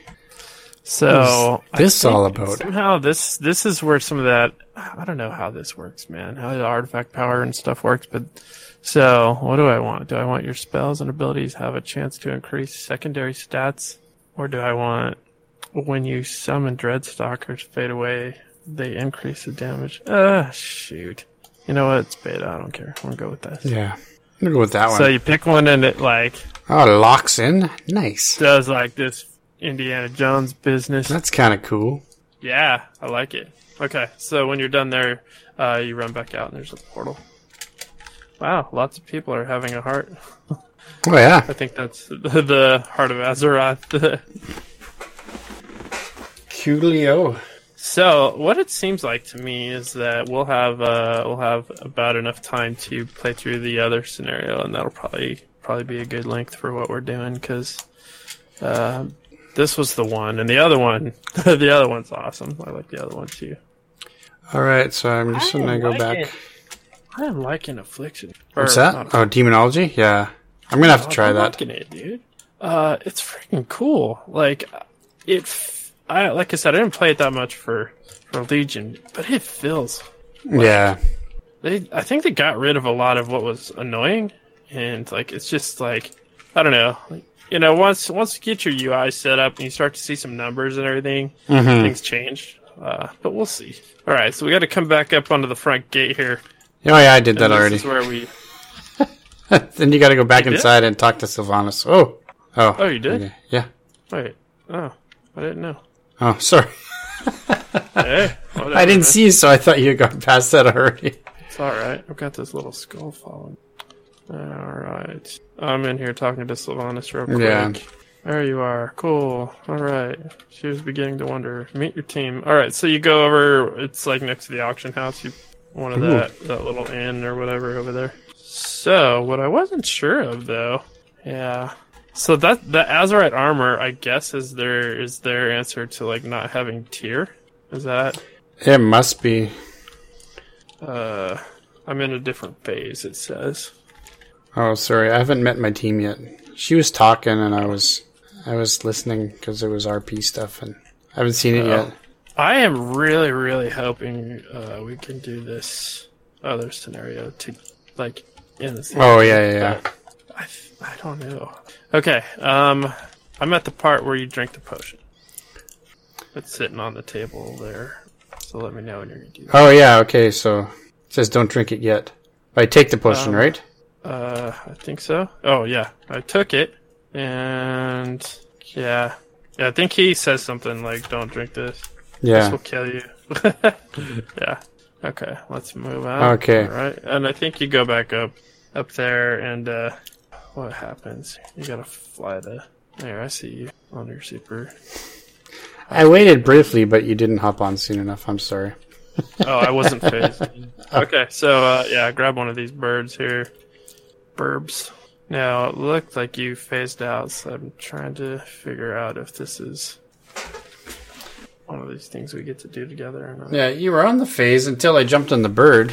So What's this I think all about? Somehow this this is where some of that I don't know how this works, man. How the artifact power and stuff works, but so what do I want? Do I want your spells and abilities have a chance to increase secondary stats, or do I want when you summon Dreadstalkers fade away, they increase the damage? Ah, shoot. You know what? It's beta. I don't care. I'm gonna go with this. Yeah. I'm going to go with that one. So you pick one and it like Oh, it locks in. Nice. does like this Indiana Jones business. That's kind of cool. Yeah, I like it. Okay, so when you're done there, uh, you run back out and there's a portal. Wow, lots of people are having a heart. Oh, yeah. I think that's the, the Heart of Azeroth. Coolio. So what it seems like to me is that we'll have uh, we'll have about enough time to play through the other scenario, and that'll probably probably be a good length for what we're doing because uh, this was the one, and the other one, the other one's awesome. I like the other one too. All right, so I'm just I going to go like back. it. I am liking Affliction. What's Or, that? not- Oh, Demonology? Yeah. I'm going to have to try I'm that. liking it, dude. Uh, it's freaking cool. Like it. F- I like I said, I didn't play it that much for for Legion, but it feels. Yeah. They, I think they got rid of a lot of what was annoying, and like it's just like I don't know, like, you know, once once you get your U I set up and you start to see some numbers and everything, Mhm. things change. Uh, but we'll see. All right, so we got to come back up onto the front gate here. Oh, yeah, I did that And this already. is where we. Then you got to go back You did? inside and talk to Sylvanas. Oh. Oh. Oh, you did? Okay. Yeah. Wait. Oh, I didn't know. Oh, sorry. Hey, whatever, I didn't man. see you, so I thought you had gone past that already. It's all right. I've got this little skull following. All right. I'm in here talking to Sylvanas real quick. Yeah. There you are. Cool. All right. She was beginning to wonder. Meet your team. All right. So you go over. It's like next to the auction house. You one of that that little inn or whatever over there. So what I wasn't sure of though. Yeah. So that the Azurite armor, I guess, is their is their answer to like not having tier. Is that? It must be. Uh, I'm in a different phase. It says. Oh, sorry. I haven't met my team yet. She was talking, and I was. I was listening because it was R P stuff, and I haven't seen it Uh, yet. I am really, really hoping uh, we can do this other scenario to, like, in the same. Oh, yeah, yeah, yeah. I, I don't know. Okay, um, I'm at the part where you drink the potion. It's sitting on the table there, so let me know when you're going to do that. Oh, yeah, okay, so it says don't drink it yet. I take the potion, Um, right? Uh, I think so. Oh, yeah, I took it, and, yeah. Yeah, I think he says something like, don't drink this. This Yeah. will kill you. Yeah. Okay, let's move on. Okay. All right. And I think you go back up up there and uh what happens? You gotta fly the there, I see you on your super. I waited briefly, but you didn't hop on soon enough. I'm sorry. Oh, I wasn't phased. Okay, so uh yeah, grab one of these birds here. Burbs. Now it looked like you phased out, so I'm trying to figure out if this is one of these things we get to do together or not. Yeah, you were on the phase until I jumped on the bird.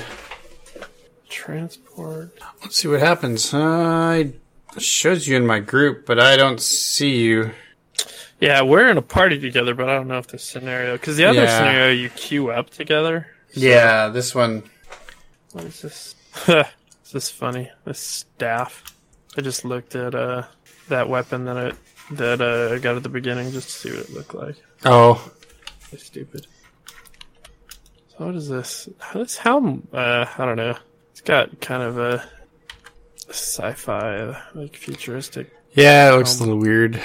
Transport. Let's see what happens. Uh, it shows you in my group, but I don't see you. Yeah, we're in a party together, but I don't know if this scenario... Because the other Yeah. scenario, you queue up together. So- Yeah, this one. What is this? Is this funny? This staff. I just looked at uh, that weapon that I, that, uh, I got at the beginning just to see what it looked like. Oh, It's stupid. So what is this? This how... Uh, I don't know. It's got kind of a sci-fi, like, futuristic... yeah, it looks Um, a little weird.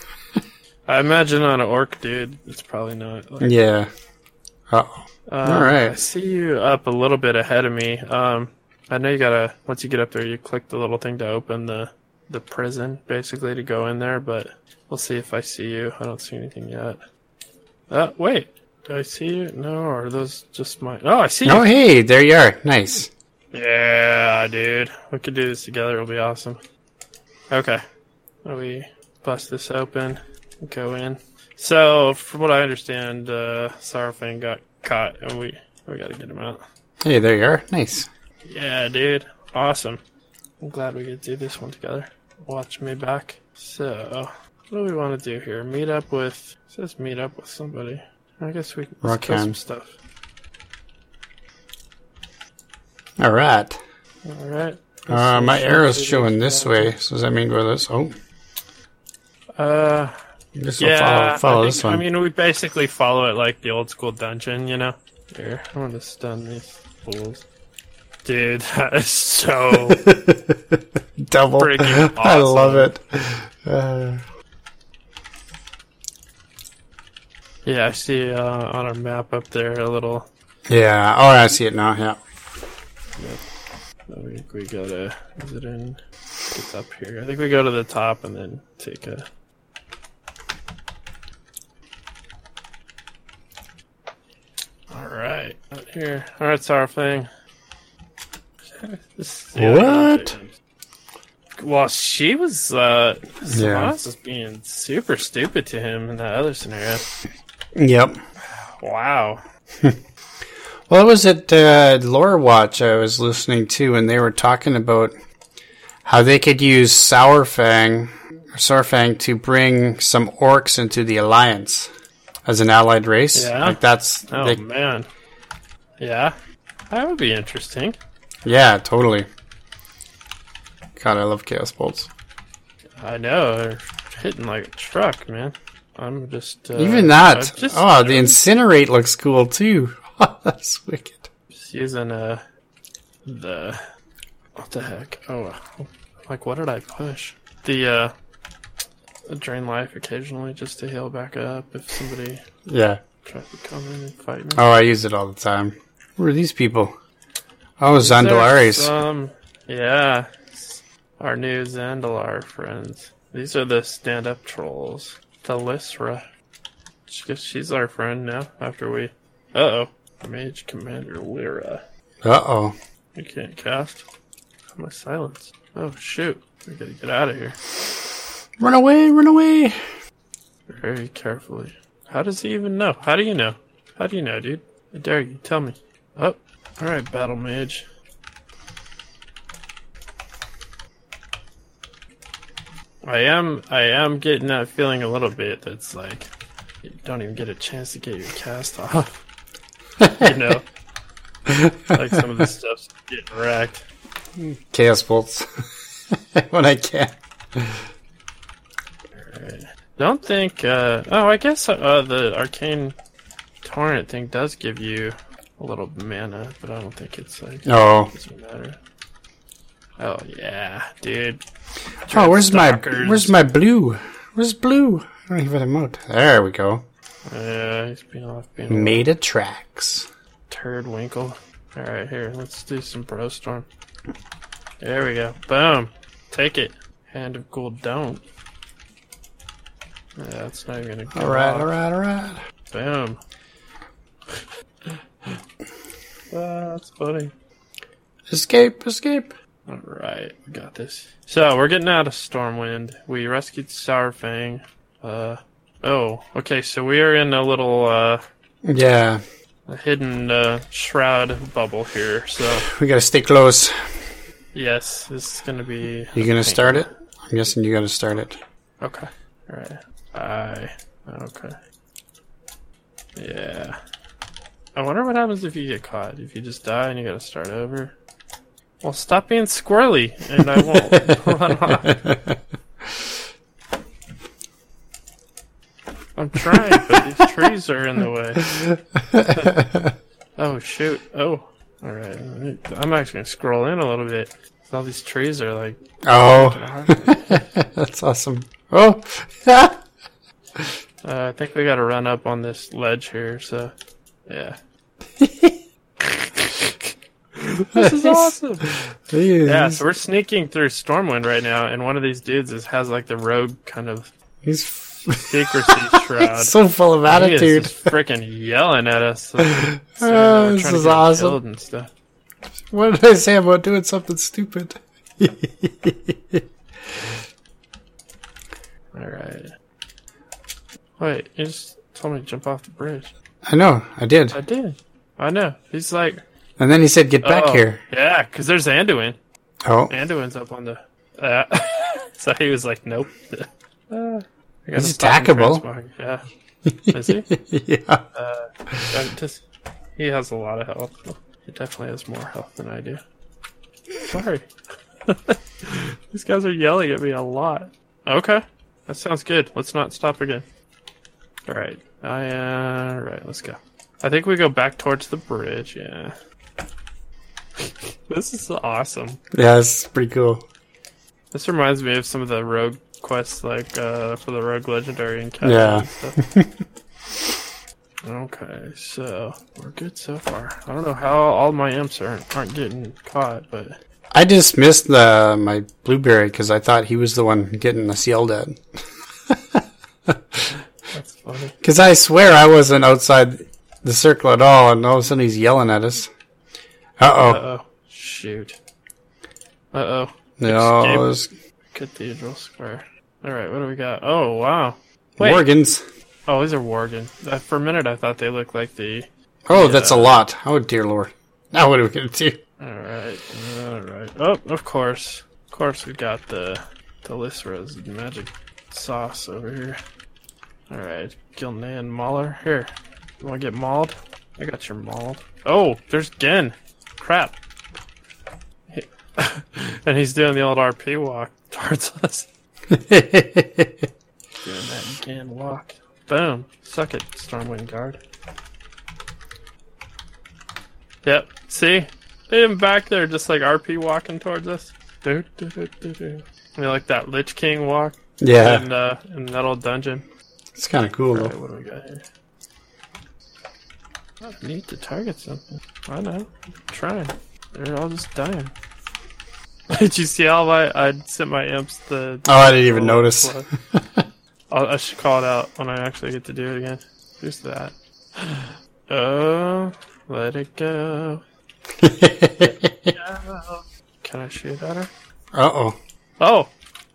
I imagine on an orc dude, it's probably not. Like, Yeah. Uh-oh. Um, All right. I see you up a little bit ahead of me. Um, I know you gotta, once you get up there, you click the little thing to open the, the prison, basically, to go in there, but we'll see if I see you. I don't see anything yet. Uh, wait. Do I see you? No, or are those just my... Oh, I see you! Oh, hey, there you are. Nice. Yeah, dude. We could do this together. It'll be awesome. Okay. We bust this open, go in. So, from what I understand, uh, Sarfang got caught, and we, we gotta get him out. Hey, there you are. Nice. Yeah, dude. Awesome. I'm glad we could do this one together. Watch me back. So, what do we want to do here? Meet up with... It says meet up with somebody. I guess we can let's kill Rockham. some stuff. All right. Alright. Uh, my arrow's showing this way, so does that mean go this? Oh, Uh, this will yeah. follow, follow I, think, this one. I mean, we basically follow it like the old school dungeon, you know? Here, I'm gonna stun these fools. Dude, that is so... Double. freaking I love awesome. it. Uh, Yeah, I see uh, on our map up there a little... yeah. Oh, I see it now. Yeah. I think we gotta... Is it in... It's up here. I think we go to the top and then take a... Alright, out here. Alright, Sarfang. This- yeah, What? Well, she was, uh... Yeah. Sylvanas was being super stupid to him in that other scenario. Yep. Wow. Well, it was at uh, Lore Watch I was listening to, and they were talking about how they could use Sourfang, Sourfang to bring some orcs into the Alliance as an allied race. Yeah? Like that's, Oh, they, man. Yeah. That would be interesting. yeah, totally. God, I love Chaos Bolts. I know. They're hitting like a truck, man. I'm just... Uh, Even that. I'm just, Oh, the Incinerate looks cool, too. That's wicked. just using uh, the... What the heck? Oh, like, what did I push? The, uh... Drain life occasionally just to heal back up if somebody Yeah. tries to come in and fight me. Oh, I use it all the time. Who are these people? Oh, Is there Zandalaris. some- yeah. Our new Zandalar friends. These are the stand-up trolls. Thalysra. She, she's our friend now, after we... Uh-oh. Mage Commander Lyra. Uh-oh. We can't cast. How am I silenced? Oh, shoot. We gotta get out of here. Run away, run away! Very carefully. How does he even know? How do you know? How do you know, dude? I dare you. Tell me. Oh, alright, Battle Mage. I am, I am getting that feeling a little bit that's like, you don't even get a chance to get your cast off. You know? Like some of the stuff's getting wrecked. Chaos bolts. When I can. Alright. Don't think, uh, oh, I guess, uh, the Arcane Torrent thing does give you a little mana, but I don't think it's like, oh. It doesn't matter. Oh, yeah, dude. Oh, where's my, where's my blue? Where's blue? I don't even have a mode. There we go. Yeah, he's being off being Made of tracks. Turd Winkle. Alright, here, let's do some Bro Storm. There we go. Boom. Take it. Hand of Gold don't. Yeah, that's not even gonna go. Alright, alright, alright. Boom. Ah, that's funny. Escape, escape. Alright, we got this. So, we're getting out of Stormwind. We rescued Sourfang. Uh, oh, okay, so we are in a little, uh... Yeah. A hidden, uh, shroud bubble here, so... We gotta stay close. Yes, this is gonna be... You gonna start it? I'm guessing you gotta start it. Okay. Alright. Aye. Okay. Yeah. I wonder what happens if you get caught. If you just die and you gotta start over. Well, stop being squirrely, and I won't run off. I'm trying, but these trees are in the way. Oh, shoot. Oh. Alright. I'm actually gonna scroll in a little bit. All these trees are like... Oh. That's awesome. Oh. uh, I think we gotta run up on this ledge here, so... Yeah. This is awesome! Jeez. Yeah, so we're sneaking through Stormwind right now, and one of these dudes is, has like the rogue kind of He's secrecy shroud. He's so full of attitude. He is just freaking yelling at us. So, so oh, we're this trying to is get awesome. killed and stuff. What did I say about doing something stupid? Alright. Wait, you just told me to jump off the bridge. I know, I did. I did. I know. He's like... And then he said, get back oh, here. Yeah, because there's Anduin. Oh. Anduin's up on the... Uh, so he was like, nope. Uh, He's attackable. Yeah. Is he? Yeah. Uh, just, he has a lot of health. He definitely has more health than I do. Sorry. These guys are yelling at me a lot. Okay. That sounds good. Let's not stop again. Alright. I, uh, alright, let's go. I think we go back towards the bridge, yeah. This is awesome. Yeah, it's pretty cool. This reminds me of some of the rogue quests, like, uh, for the rogue legendary and Cat yeah. and stuff. Okay, so, we're good so far. I don't know how all my imps aren't, aren't getting caught, but... I dismissed the, my blueberry because I thought he was the one getting us yelled at. That's funny. Because I swear I wasn't outside the circle at all, and all of a sudden he's yelling at us. Uh-oh. Uh-oh. Shoot. Uh-oh. No, it was... Cathedral Square. Alright, what do we got? Oh, wow. Wait. Morgans. Oh, these are Worgen. Uh, for a minute I thought they looked like the... Oh, the, that's uh, a lot. Oh, dear Lord. Now what are we going to do? Alright, alright. Oh, of course. Of course we got the... the Lysra's magic sauce over here. Alright, Gilnean Mauler. Here. You wanna get mauled? I got your mauled. Oh, there's Gen. Crap. He- and he's doing the old R P walk towards us. Doing that Gen walk. Boom. Suck it, Stormwind Guard. Yep. See? Him back there just like R P walking towards us. Do, do, do, do, do. I mean, like that Lich King walk. Yeah. In, uh, in that old dungeon. It's kind of cool, Alright, though. what do we got here? Oh, I need to target something. I know. I'm trying. They're all just dying. Did you see all my? I sent my imps the. Oh, I didn't even notice. I'll, I should call it out when I actually get to do it again. Who's that? Oh, let it go. Let it go. Can I shoot at her? Uh oh. Oh.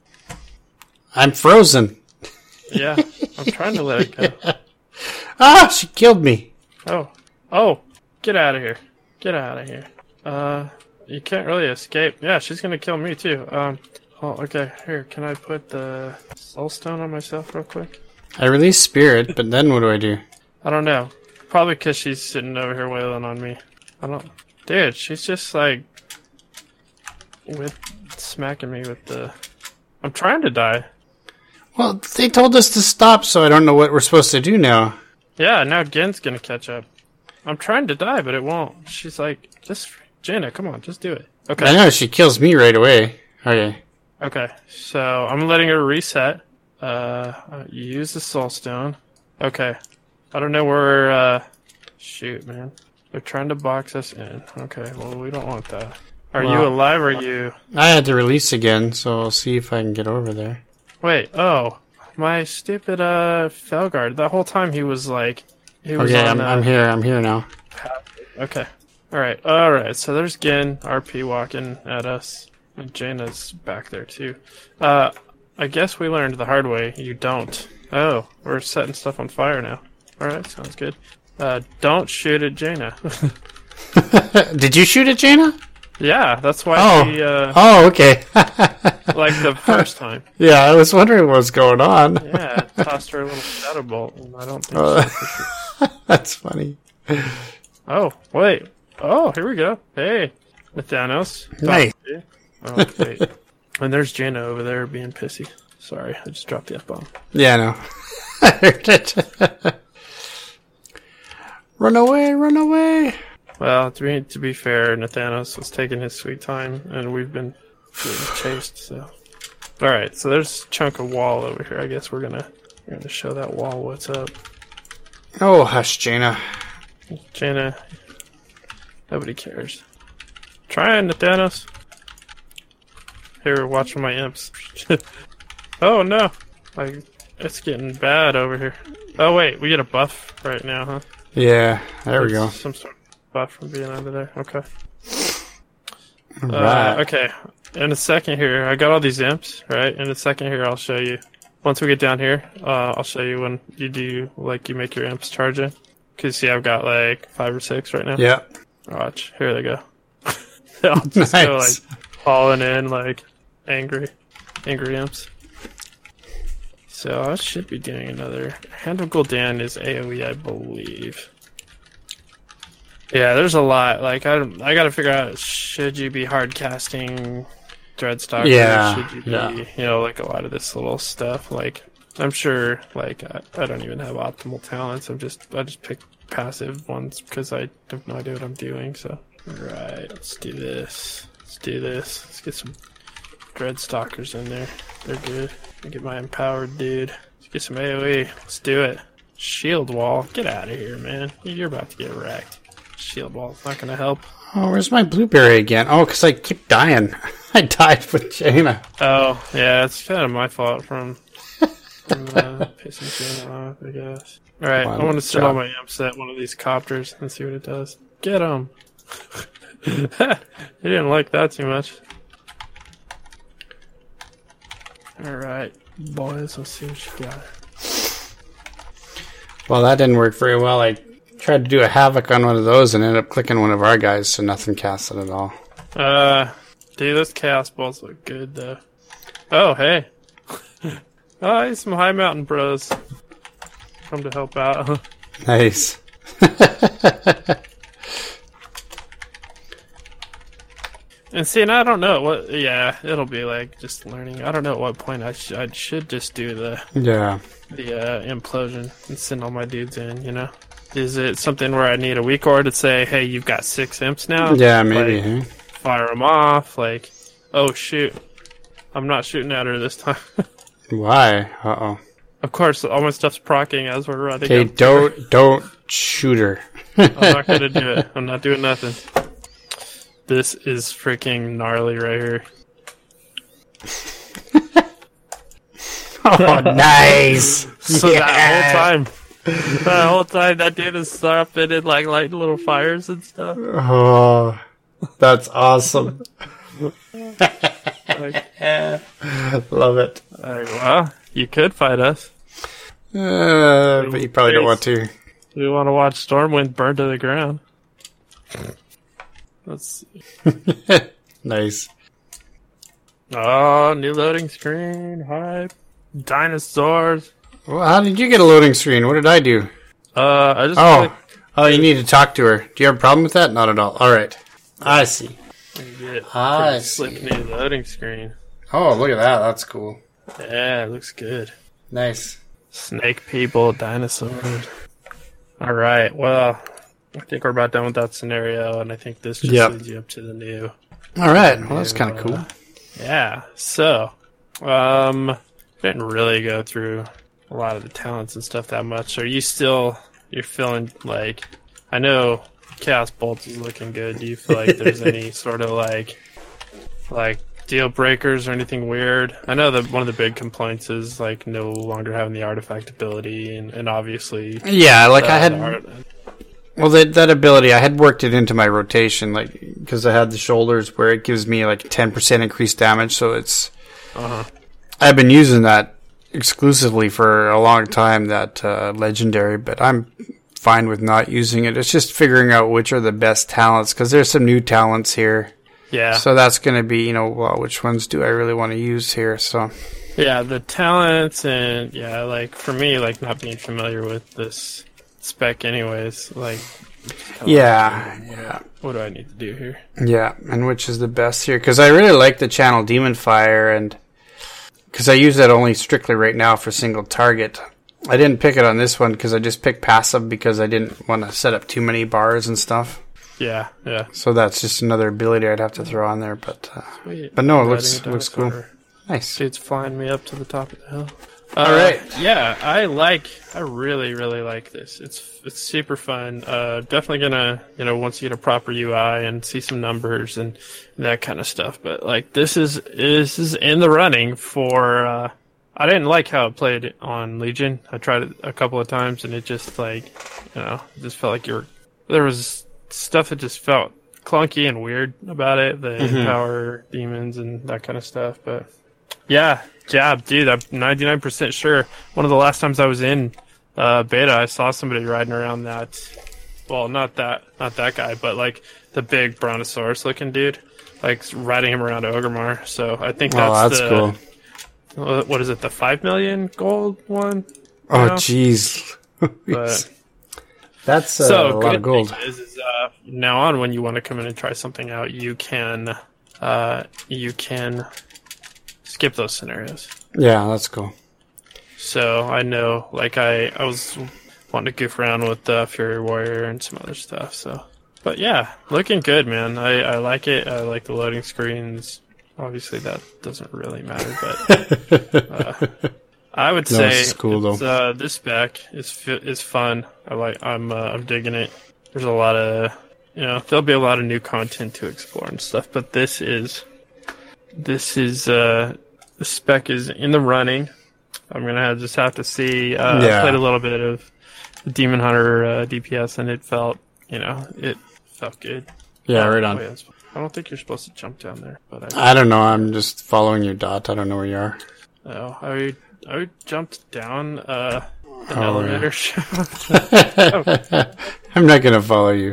I'm frozen. Yeah, I'm trying to let it go. Ah, she killed me. Oh. Oh, get out of here. Get out of here. Uh, you can't really escape. Yeah, she's gonna kill me too. Um, oh, okay. Here, can I put the soul stone on myself real quick? I release spirit, but then what do I do? I don't know. Probably because she's sitting over here wailing on me. I don't... Dude, she's just like... with smacking me with the... I'm trying to die. Well, they told us to stop, so I don't know what we're supposed to do now. Yeah, now Gen's gonna catch up. I'm trying to die, but it won't. She's like, just... Jaina, come on, just do it. Okay. I know, she kills me right away. Okay. Okay, so I'm letting her reset. Uh, use the soul stone. Okay. I don't know where, uh... Shoot, man. They're trying to box us in. Okay, well, we don't want that. Are well, you alive or are you... I had to release again, so I'll see if I can get over there. Wait, oh. My stupid, uh, Felguard. That whole time he was like... He was okay, on, I'm, uh, I'm here, I'm here now. Okay. Alright, alright. So there's Gen, R P walking at us. And Jaina's back there, too. Uh, I guess we learned the hard way. You don't. Oh, we're setting stuff on fire now. Alright, sounds good. Uh, don't shoot at Jaina. Did you shoot at Jaina? Yeah, that's why oh. she, uh... Oh, okay. like the first time. Yeah, I was wondering what was going on. Yeah, I tossed her a little shadow bolt, and I don't think uh, so. That's funny. Oh, wait. Oh, here we go. Hey, Nathanos. Nice. Oh, wait. And there's Jaina over there being pissy. Sorry, I just dropped the F-bomb. Yeah, I know. I heard it. Run away, run away. Well, to be, to be fair, Nathanos was taking his sweet time, and we've been getting chased, so... Alright, so there's a chunk of wall over here. I guess we're gonna, we're gonna show that wall what's up. Oh, hush, Jaina. Jaina, nobody cares. Trying, Nathanos. Here, watching my imps. Oh, no. Like, it's getting bad over here. Oh, wait, we get a buff right now, huh? Yeah, there we go. Some sort of buff from being under there. Okay. Right. Uh, okay. In a second here, I got all these imps, right? In a second here, I'll show you. Once we get down here, uh, I'll show you when you do, like, you make your imps charge in. Because, see, I've got, like, five or six right now. Yeah. Watch. Here they go. They'll just nice. go, like, falling in, like, angry. Angry imps. So, I should be doing another. Hand of Gul'dan is AoE, I believe. Yeah, there's a lot. Like, I, I gotta figure out, should you be hard casting Dreadstalker? Yeah, should you be, yeah. you know, like a lot of this little stuff. Like, I'm sure, like, I, I don't even have optimal talents. I'm just, I just pick passive ones because I have no idea what I'm doing, so. Alright, let's do this. Let's do this. Let's get some Dreadstalkers in there. They're good. Get my empowered dude. Let's get some AoE. Let's do it. Shield wall. Get out of here, man. You're about to get wrecked. Shield wall's not gonna help. Oh, where's my blueberry again? Oh, because I keep dying. I died with Jaina. Oh, yeah, it's kind of my fault from, from uh, pissing Jaina off, I guess. Alright, I want to send all my imps at one of these copters and see what it does. Get him! You didn't like that too much. Alright, boys, let's see what you got. Well, that didn't work very well. I tried to do a Havoc on one of those and ended up clicking one of our guys, so nothing casted at all. Uh, dude, those Chaos Balls look good, though. Oh, hey. Oh, he's some High Mountain bros. Come to help out. Nice. And see, and I don't know what. Yeah, it'll be like just learning. I don't know at what point I should. I should just do the yeah the uh, implosion and send all my dudes in. You know, is it something where I need a weak ore to say, "Hey, you've got six imps now"? Yeah, maybe. Like, huh? Fire them off. Like, oh shoot, I'm not shooting at her this time. Why? Uh oh. Of course, all my stuff's proccing as we're running. Okay, don't don't shoot her. I'm not gonna do it. I'm not doing nothing. This is freaking gnarly right here. Oh, nice. So yeah. that whole time, that whole time, that dude is stopping and like lighting little fires and stuff. Oh, that's awesome. Like, love it. like, well, you could fight us. Uh, but you probably don't want to. We want to watch Stormwind burn to the ground. Let's see. Nice. Oh, new loading screen. Hype. Dinosaurs. Well, how did you get a loading screen? What did I do? Uh, I just Oh, clicked oh, you need to talk to her. Do you have a problem with that? Not at all. All right. I see. and get I pretty slick see. new loading screen. Oh, look at that. That's cool. Yeah, it looks good. Nice. Snake people, dinosaurs. All right. Well, I think we're about done with that scenario, and I think this just Yep. leads you up to the new. All right. Well, that's kind of Uh, cool. Yeah. So, um, didn't really go through a lot of the talents and stuff that much. Are you still? You're feeling like? I know Chaos Bolt is looking good. Do you feel like there's any sort of like, like deal breakers or anything weird? I know that one of the big complaints is like no longer having the artifact ability, and, and obviously, Yeah, like uh, I the had. art- Well, that that ability, I had worked it into my rotation, like because I had the shoulders where it gives me like ten percent increased damage. So it's, uh-huh. I've been using that exclusively for a long time. That uh, legendary, but I'm fine with not using it. It's just figuring out which are the best talents because there's some new talents here. Yeah. So that's going to be, you know, well, which ones do I really want to use here? So Yeah, the talents and yeah, like for me, like not being familiar with this spec, anyways. Like, yeah, yeah. what do I need to do here? Yeah, and which is the best here? Because I really like the channel Demon Fire, and because I use that only strictly right now for single target. I didn't pick it on this one because I just picked passive because I didn't want to set up too many bars and stuff. Yeah, yeah. So that's just another ability I'd have to throw on there. But uh, Sweet. but no, it Riding looks a looks cool. dinosaur. Nice. Dude's flying me up to the top of the hill. All Uh, right. Yeah, I like. I really, really like this. It's it's super fun. Uh, definitely gonna, you know, once you get a proper U I and see some numbers and that kind of stuff. But like, this is this is in the running for. Uh, I didn't like how it played on Legion. I tried it a couple of times and it just like, you know, it just felt like you were. There was stuff that just felt clunky and weird about it. The Mm-hmm. empower demons and that kind of stuff. But yeah. Jab, dude, I'm ninety-nine percent sure. One of the last times I was in uh, beta, I saw somebody riding around that. Well, not that, not that guy, but like the big brontosaurus-looking dude, like riding him around Ogremar. So I think that's, Oh, that's the. cool. Cool. What is it? The five million gold one? Oh, know? jeez. But That's uh, so a lot good of gold. thing is, is uh, now on when you want to come in and try something out, you can, uh, you can skip those scenarios. Yeah, that's cool. So I know, like I, I was wanting to goof around with uh, Fury Warrior and some other stuff. So, but yeah, looking good, man. I, I like it. I like the loading screens. Obviously, that doesn't really matter, but uh, I would No, say it's cool, it's, uh, this spec is fi- is fun. I like. I'm uh, I'm digging it. There's a lot of, you know, there'll be a lot of new content to explore and stuff. But this is this is uh, the spec is in the running. I'm gonna have, just have to see. Uh, Yeah. I played a little bit of Demon Hunter uh, D P S, and it felt, you know, it felt good. Yeah, right Oh, on. yeah, I don't think you're supposed to jump down there, but I, I don't know. I'm just following your dot. I don't know where you are. oh, I I jumped down uh, an Oh, elevator yeah. shaft. I'm not going to follow you.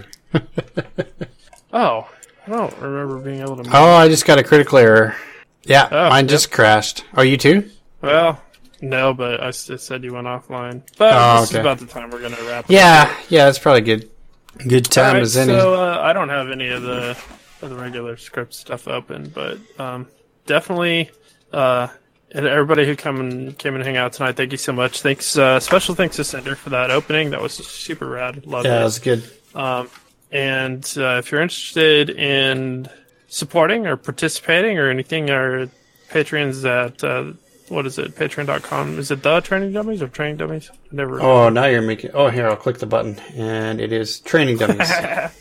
Oh, I don't remember being able to. Move. Oh, I just got a critical error. Yeah, Oh, mine yep. just crashed. Oh, you too? Well, no, but I s- it said you went offline. But Oh, this okay. is about the time we're gonna wrap. Yeah, yeah, that's probably good. Good time Alright, as any. so uh, I don't have any of the of the regular script stuff open, but um, definitely, uh, and everybody who come and came and hang out tonight, thank you so much. Thanks, uh, special thanks to Cinder for that opening. That was super rad. Love yeah, it. that's good. Um, and uh, if you're interested in supporting or participating or anything, our Patreons at uh, what is it? Patreon dot com. Is it the Training Dummies or Training Dummies? Never. Oh, now you're making. Oh, here, I'll click the button, and it is training dummies.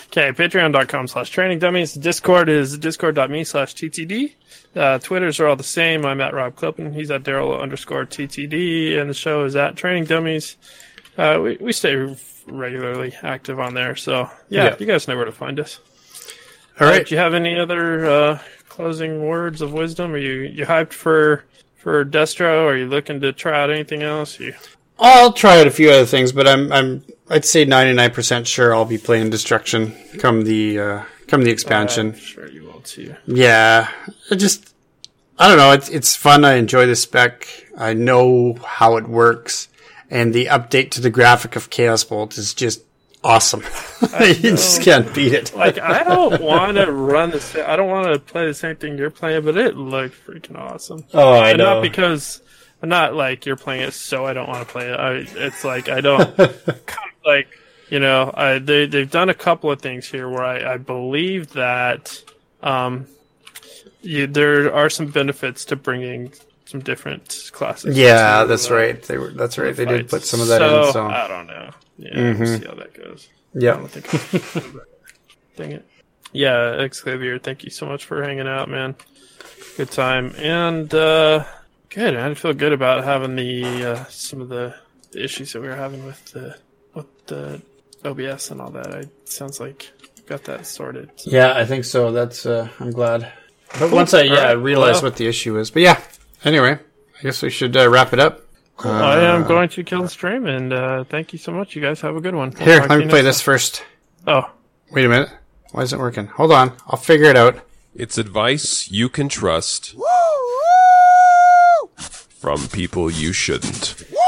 Okay, patreon.com slash training dummies. Discord is discord.me slash TTD. Uh, Twitters are all the same. I'm at Rob Clippen. He's at Daryl underscore T T D. And the show is at Training Dummies. Uh, we, we stay regularly active on there. So, yeah, yeah. You guys know where to find us. All right. Uh, do you have any other uh, closing words of wisdom? Are you, you hyped for, for Destro? Are you looking to try out anything else? You... I'll try out a few other things, but I'm I'm I'd say ninety-nine percent sure I'll be playing Destruction come the uh, come the expansion. I'm sure you will too. Yeah, it just I don't know. It's it's fun. I enjoy the spec. I know how it works, and the update to the graphic of Chaos Bolt is just awesome. You just can't beat it. Like I don't want to run the sa- I don't want to play the same thing you're playing, but it looked freaking awesome. Oh, I and know. Not because. Not like you're playing it, so I don't want to play it. I, it's like I don't like you know. I, they they've done a couple of things here where I, I believe that um, you, there are some benefits to bringing some different classes. Yeah, that's the, right. They were that's right. They fights. did put some of that so, in. So I don't know. Yeah, mm-hmm. We'll see how that goes. Yeah. I don't think Dang it. Yeah, Xavier, thank you so much for hanging out, man. Good time and. uh Good. I feel good about having the uh, some of the, the issues that we were having with the with the O B S and all that. It sounds like you got that sorted. So. Yeah, I think so. That's uh, I'm glad. But once I yeah right. realized well, what the issue is, but yeah. Anyway, I guess we should uh, wrap it up. Cool. Uh, I am going to kill the stream, and uh, thank you so much. You guys have a good one. We'll here, let me play this time. first. Oh, wait a minute. Why isn't it working? Hold on, I'll figure it out. It's advice you can trust. From people you shouldn't.